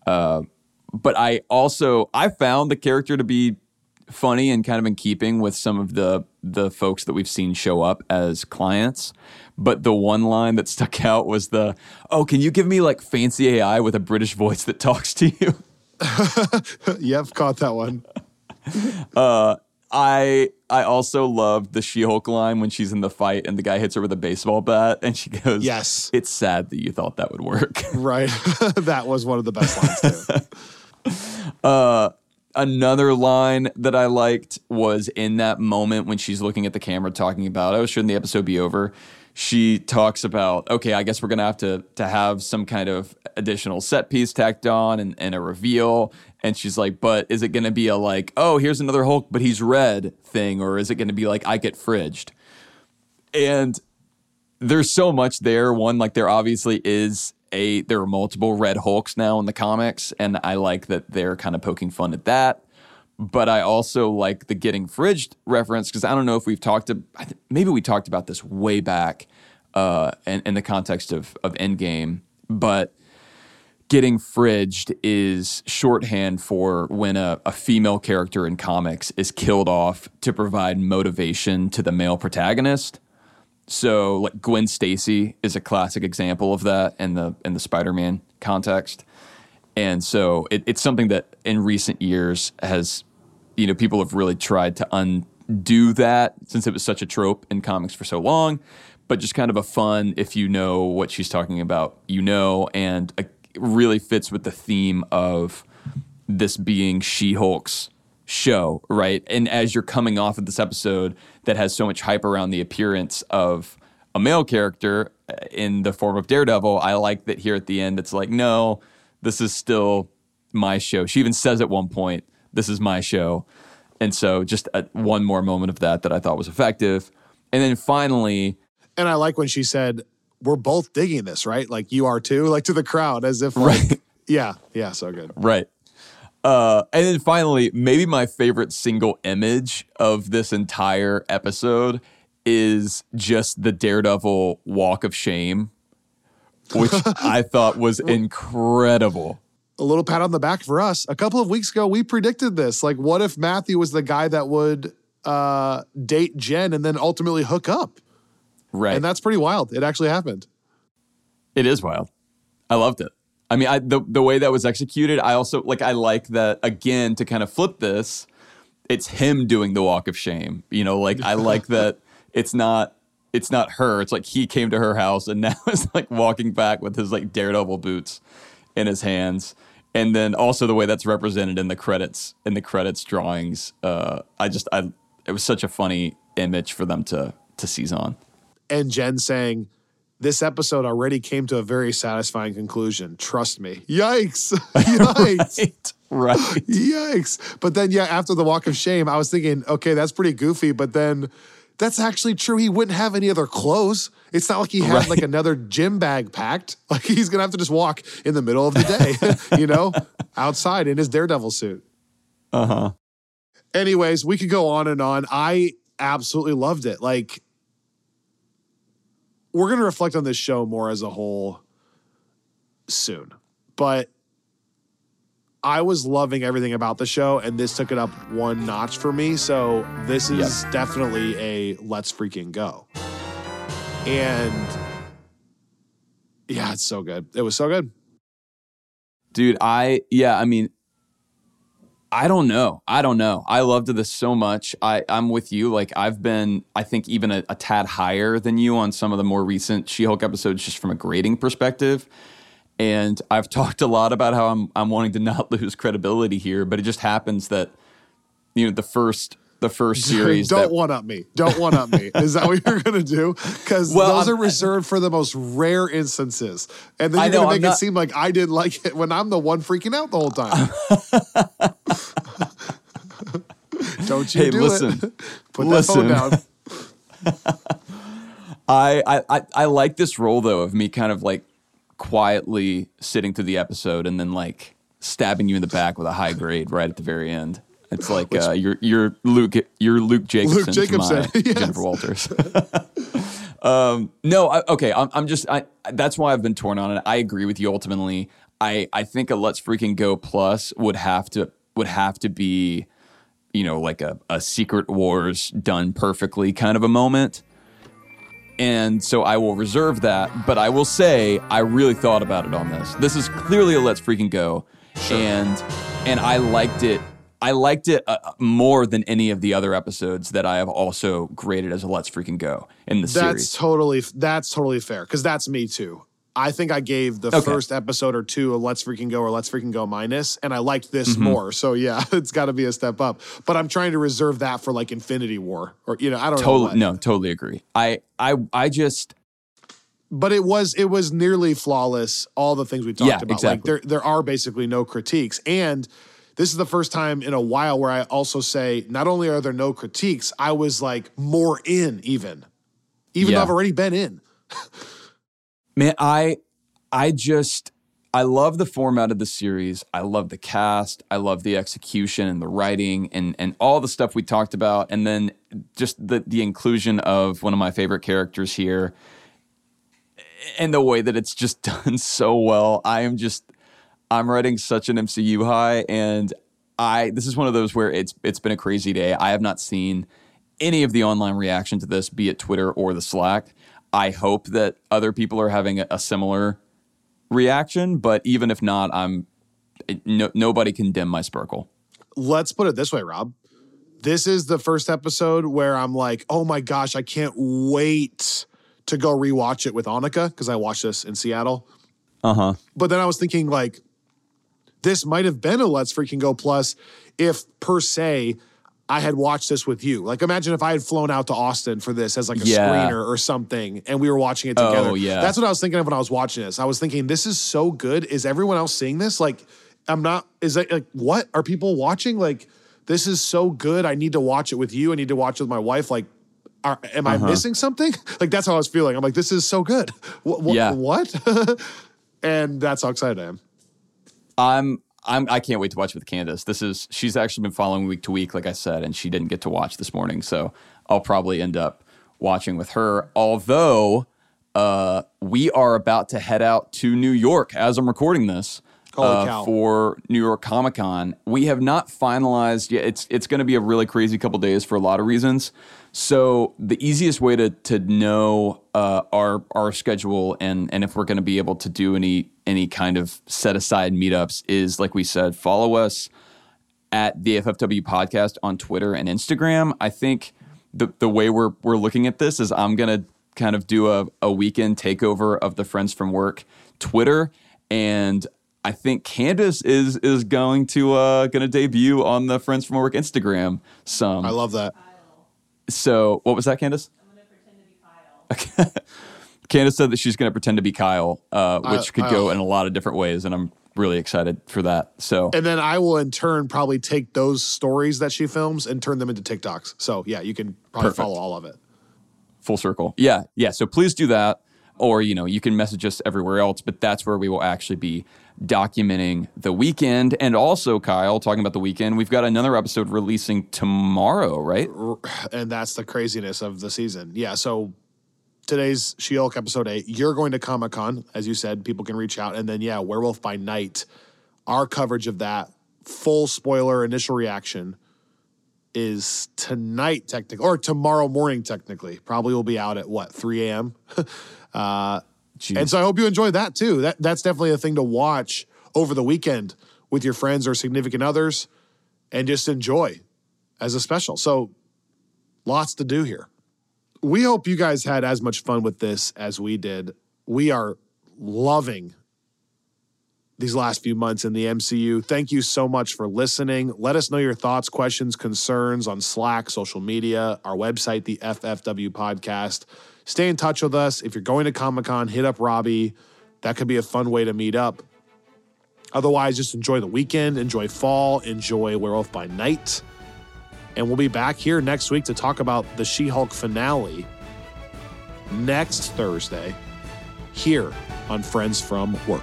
But I found the character to be funny and kind of in keeping with some of the folks that we've seen show up as clients. But the one line that stuck out was can you give me like fancy AI with a British voice that talks to you? Yep, caught that one. I also loved the She-Hulk line when she's in the fight and the guy hits her with a baseball bat and she goes, yes, it's sad that you thought that would work. Right. That was one of the best lines too. Another line that I liked was in that moment when she's looking at the camera talking about, shouldn't the episode be over? She talks about, okay, I guess we're going to have some kind of additional set piece tacked on and a reveal. And she's like, but is it going to be a like, oh, here's another Hulk, but he's red thing? Or is it going to be like, I get fridged? And there's so much there. One, like there obviously there are multiple Red Hulks now in the comics. And I like that they're kind of poking fun at that. But I also like the getting fridged reference because I don't know if maybe we talked about this way back in the context of Endgame, but getting fridged is shorthand for when a female character in comics is killed off to provide motivation to the male protagonist. So like Gwen Stacy is a classic example of that in the Spider-Man context. And so it's something that in recent years has, people have really tried to undo that since it was such a trope in comics for so long, but just kind of a fun, if you know what she's talking about, and it really fits with the theme of this being She-Hulk's show, right? And as you're coming off of this episode that has so much hype around the appearance of a male character in the form of Daredevil, I like that here at the end, it's like, no, this is still my show. She even says at one point, this is my show. And so just one more moment of that I thought was effective. And then finally... And I like when she said, we're both digging this, right? Like you are too, like to the crowd, as if like, Right. yeah, so good. Right. And then finally, maybe my favorite single image of this entire episode is just the Daredevil walk of shame, which I thought was incredible. A little pat on the back for us. A couple of weeks ago, we predicted this. Like, what if Matthew was the guy that would date Jen and then ultimately hook up? Right. And that's pretty wild. It actually happened. It is wild. I loved it. I mean, the way that was executed, I also I like that, again, to kind of flip this, it's him doing the walk of shame. You know, like I like that it's not her. It's like he came to her house and now is like walking back with his like Daredevil boots in his hands. And then also the way that's represented in the credits drawings. It was such a funny image for them to seize on. And Jen saying, this episode already came to a very satisfying conclusion. Trust me. Yikes. Yikes. Right. Yikes. But then, after the walk of shame, I was thinking, okay, that's pretty goofy. But then that's actually true. He wouldn't have any other clothes. It's not like he had like another gym bag packed. Like he's going to have to just walk in the middle of the day, outside in his Daredevil suit. Uh-huh. Anyways, we could go on and on. I absolutely loved it. Like, we're going to reflect on this show more as a whole soon. But I was loving everything about the show, and this took it up one notch for me. So this is definitely a let's freaking go. And it's so good. It was so good. Dude, I don't know. I loved this so much. I'm with you. Like I've been, I think, even a tad higher than you on some of the more recent She-Hulk episodes, just from a grading perspective. And I've talked a lot about how I'm wanting to not lose credibility here, but it just happens that the first series. Don't one up me. Don't one up me. Is that what you're going to do? Because those are reserved for the most rare instances. And then you're going to make it seem like I didn't like it when I'm the one freaking out the whole time. Don't you listen, it. Put that phone down. I like this role, though, of me kind of like quietly sitting through the episode and then like stabbing you in the back with a high grade right at the very end. It's like you're Luke Jacobson to my Jennifer Walters. That's why I've been torn on it. I agree with you ultimately. I think a Let's Freaking Go Plus would have to be, like a Secret Wars done perfectly kind of a moment. And so I will reserve that, but I will say I really thought about it on this. This is clearly a Let's Freaking Go, sure. and I liked it. I liked it more than any of the other episodes that I have also graded as a Let's Freaking Go in the series. That's totally fair, because that's me too. I think I gave the first episode or two a Let's Freaking Go or Let's Freaking Go minus, and I liked this more. So it's got to be a step up. But I'm trying to reserve that for like Infinity War or I don't know. No, totally agree. I just. But it was nearly flawless. All the things we talked about. Exactly. Like there are basically no critiques, and this is the first time in a while where I also say not only are there no critiques, I was like more in even though I've already been in. Man, I love the format of the series. I love the cast. I love the execution and the writing and all the stuff we talked about. And then just the inclusion of one of my favorite characters here and the way that it's just done so well. I'm riding such an MCU high, and this is one of those where it's been a crazy day. I have not seen any of the online reaction to this, be it Twitter or the Slack. I hope that other people are having a similar reaction, but even if not, nobody can dim my sparkle. Let's put it this way, Rob. This is the first episode where I'm like, oh my gosh, I can't wait to go rewatch it with Annika, because I watched this in Seattle. Uh-huh. But then I was thinking, like, this might have been a Let's Freaking Go Plus if, per se, I had watched this with you. Like, imagine if I had flown out to Austin for this as like a screener or something, and we were watching it together. Oh, yeah. That's what I was thinking of when I was watching this. I was thinking, this is so good. Is everyone else seeing this? Like, what? Are people watching? Like, this is so good. I need to watch it with you. I need to watch it with my wife. Like, am I missing something? Like, that's how I was feeling. I'm like, this is so good. What? And that's how excited I am. I can't wait to watch with Candace. She's actually been following week to week, like I said, and she didn't get to watch this morning. So I'll probably end up watching with her. Although we are about to head out to New York as I'm recording this for New York Comic Con. We have not finalized yet. It's going to be a really crazy couple days for a lot of reasons. So the easiest way to know our schedule and if we're going to be able to do any kind of set aside meetups is, like we said, follow us at the FFW Podcast on Twitter and Instagram. I think the way we're looking at this is I'm going to kind of do a weekend takeover of the Friends from Work Twitter, and I think Candace is going to debut on the Friends from Work Instagram some. I love that. So, what was that, Candace? I'm going to pretend to be Kyle. Candace said that she's going to pretend to be Kyle, which could go in a lot of different ways, and I'm really excited for that. So, and then I will in turn probably take those stories that she films and turn them into TikToks. So, yeah, you can probably follow all of it. Full circle. Yeah. So please do that, or you can message us everywhere else. But that's where we will actually be documenting the weekend. And also, Kyle, talking about the weekend, we've got another episode releasing tomorrow, right? And that's the craziness of the season. Yeah, so today's She-Hulk episode 8. You're going to Comic-Con, as you said. People can reach out. And then, Werewolf by Night. Our coverage of that, full spoiler initial reaction, is tonight, technically, or tomorrow morning, technically. Probably will be out at, 3 a.m.? And so I hope you enjoy that too. That's definitely a thing to watch over the weekend with your friends or significant others and just enjoy as a special. So lots to do here. We hope you guys had as much fun with this as we did. We are loving these last few months in the MCU. Thank you so much for listening. Let us know your thoughts, questions, concerns on Slack, social media, our website, the FFW Podcast. Stay in touch with us. If you're going to Comic-Con, hit up Robbie. That could be a fun way to meet up. Otherwise, just enjoy the weekend, enjoy fall, enjoy Werewolf by Night. And we'll be back here next week to talk about the She-Hulk finale next Thursday here on Friends from Work.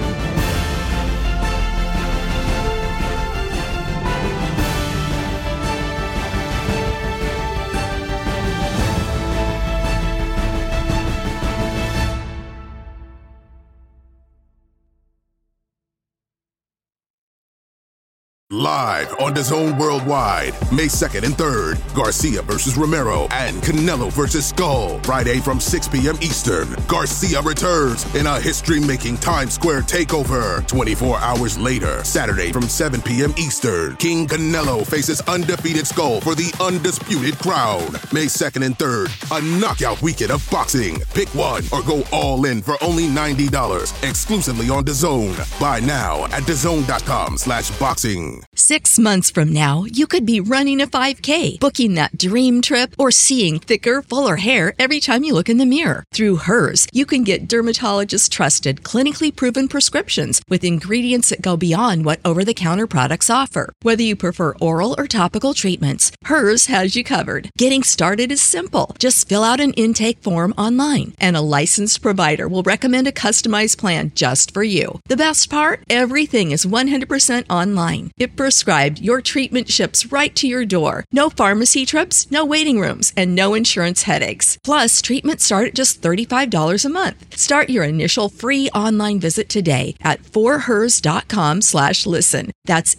Live on DAZN Worldwide, May 2nd and 3rd, Garcia versus Romero and Canelo versus Skull. Friday from 6 p.m. Eastern, Garcia returns in a history-making Times Square takeover. 24 hours later, Saturday from 7 p.m. Eastern, King Canelo faces undefeated Skull for the undisputed crown. May 2nd and 3rd, a knockout weekend of boxing. Pick one or go all in for only $90, exclusively on DAZN. Buy now at DAZN.com/boxing. 6 months from now, you could be running a 5K, booking that dream trip, or seeing thicker, fuller hair every time you look in the mirror. Through Hers, you can get dermatologist-trusted, clinically proven prescriptions with ingredients that go beyond what over-the-counter products offer. Whether you prefer oral or topical treatments, Hers has you covered. Getting started is simple. Just fill out an intake form online, and a licensed provider will recommend a customized plan just for you. The best part? Everything is 100% online. If prescribed, your treatment ships right to your door. No pharmacy trips, no waiting rooms, and no insurance headaches. Plus, treatments start at just $35 a month. Start your initial free online visit today at forhers.com/listen. That's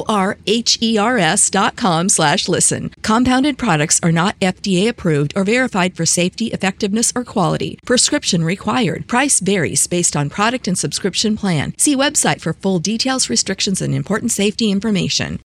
FORHERS.com/listen. Compounded products are not FDA approved or verified for safety, effectiveness, or quality. Prescription required. Price varies based on product and subscription plan. See website for full details, restrictions, and important safety information.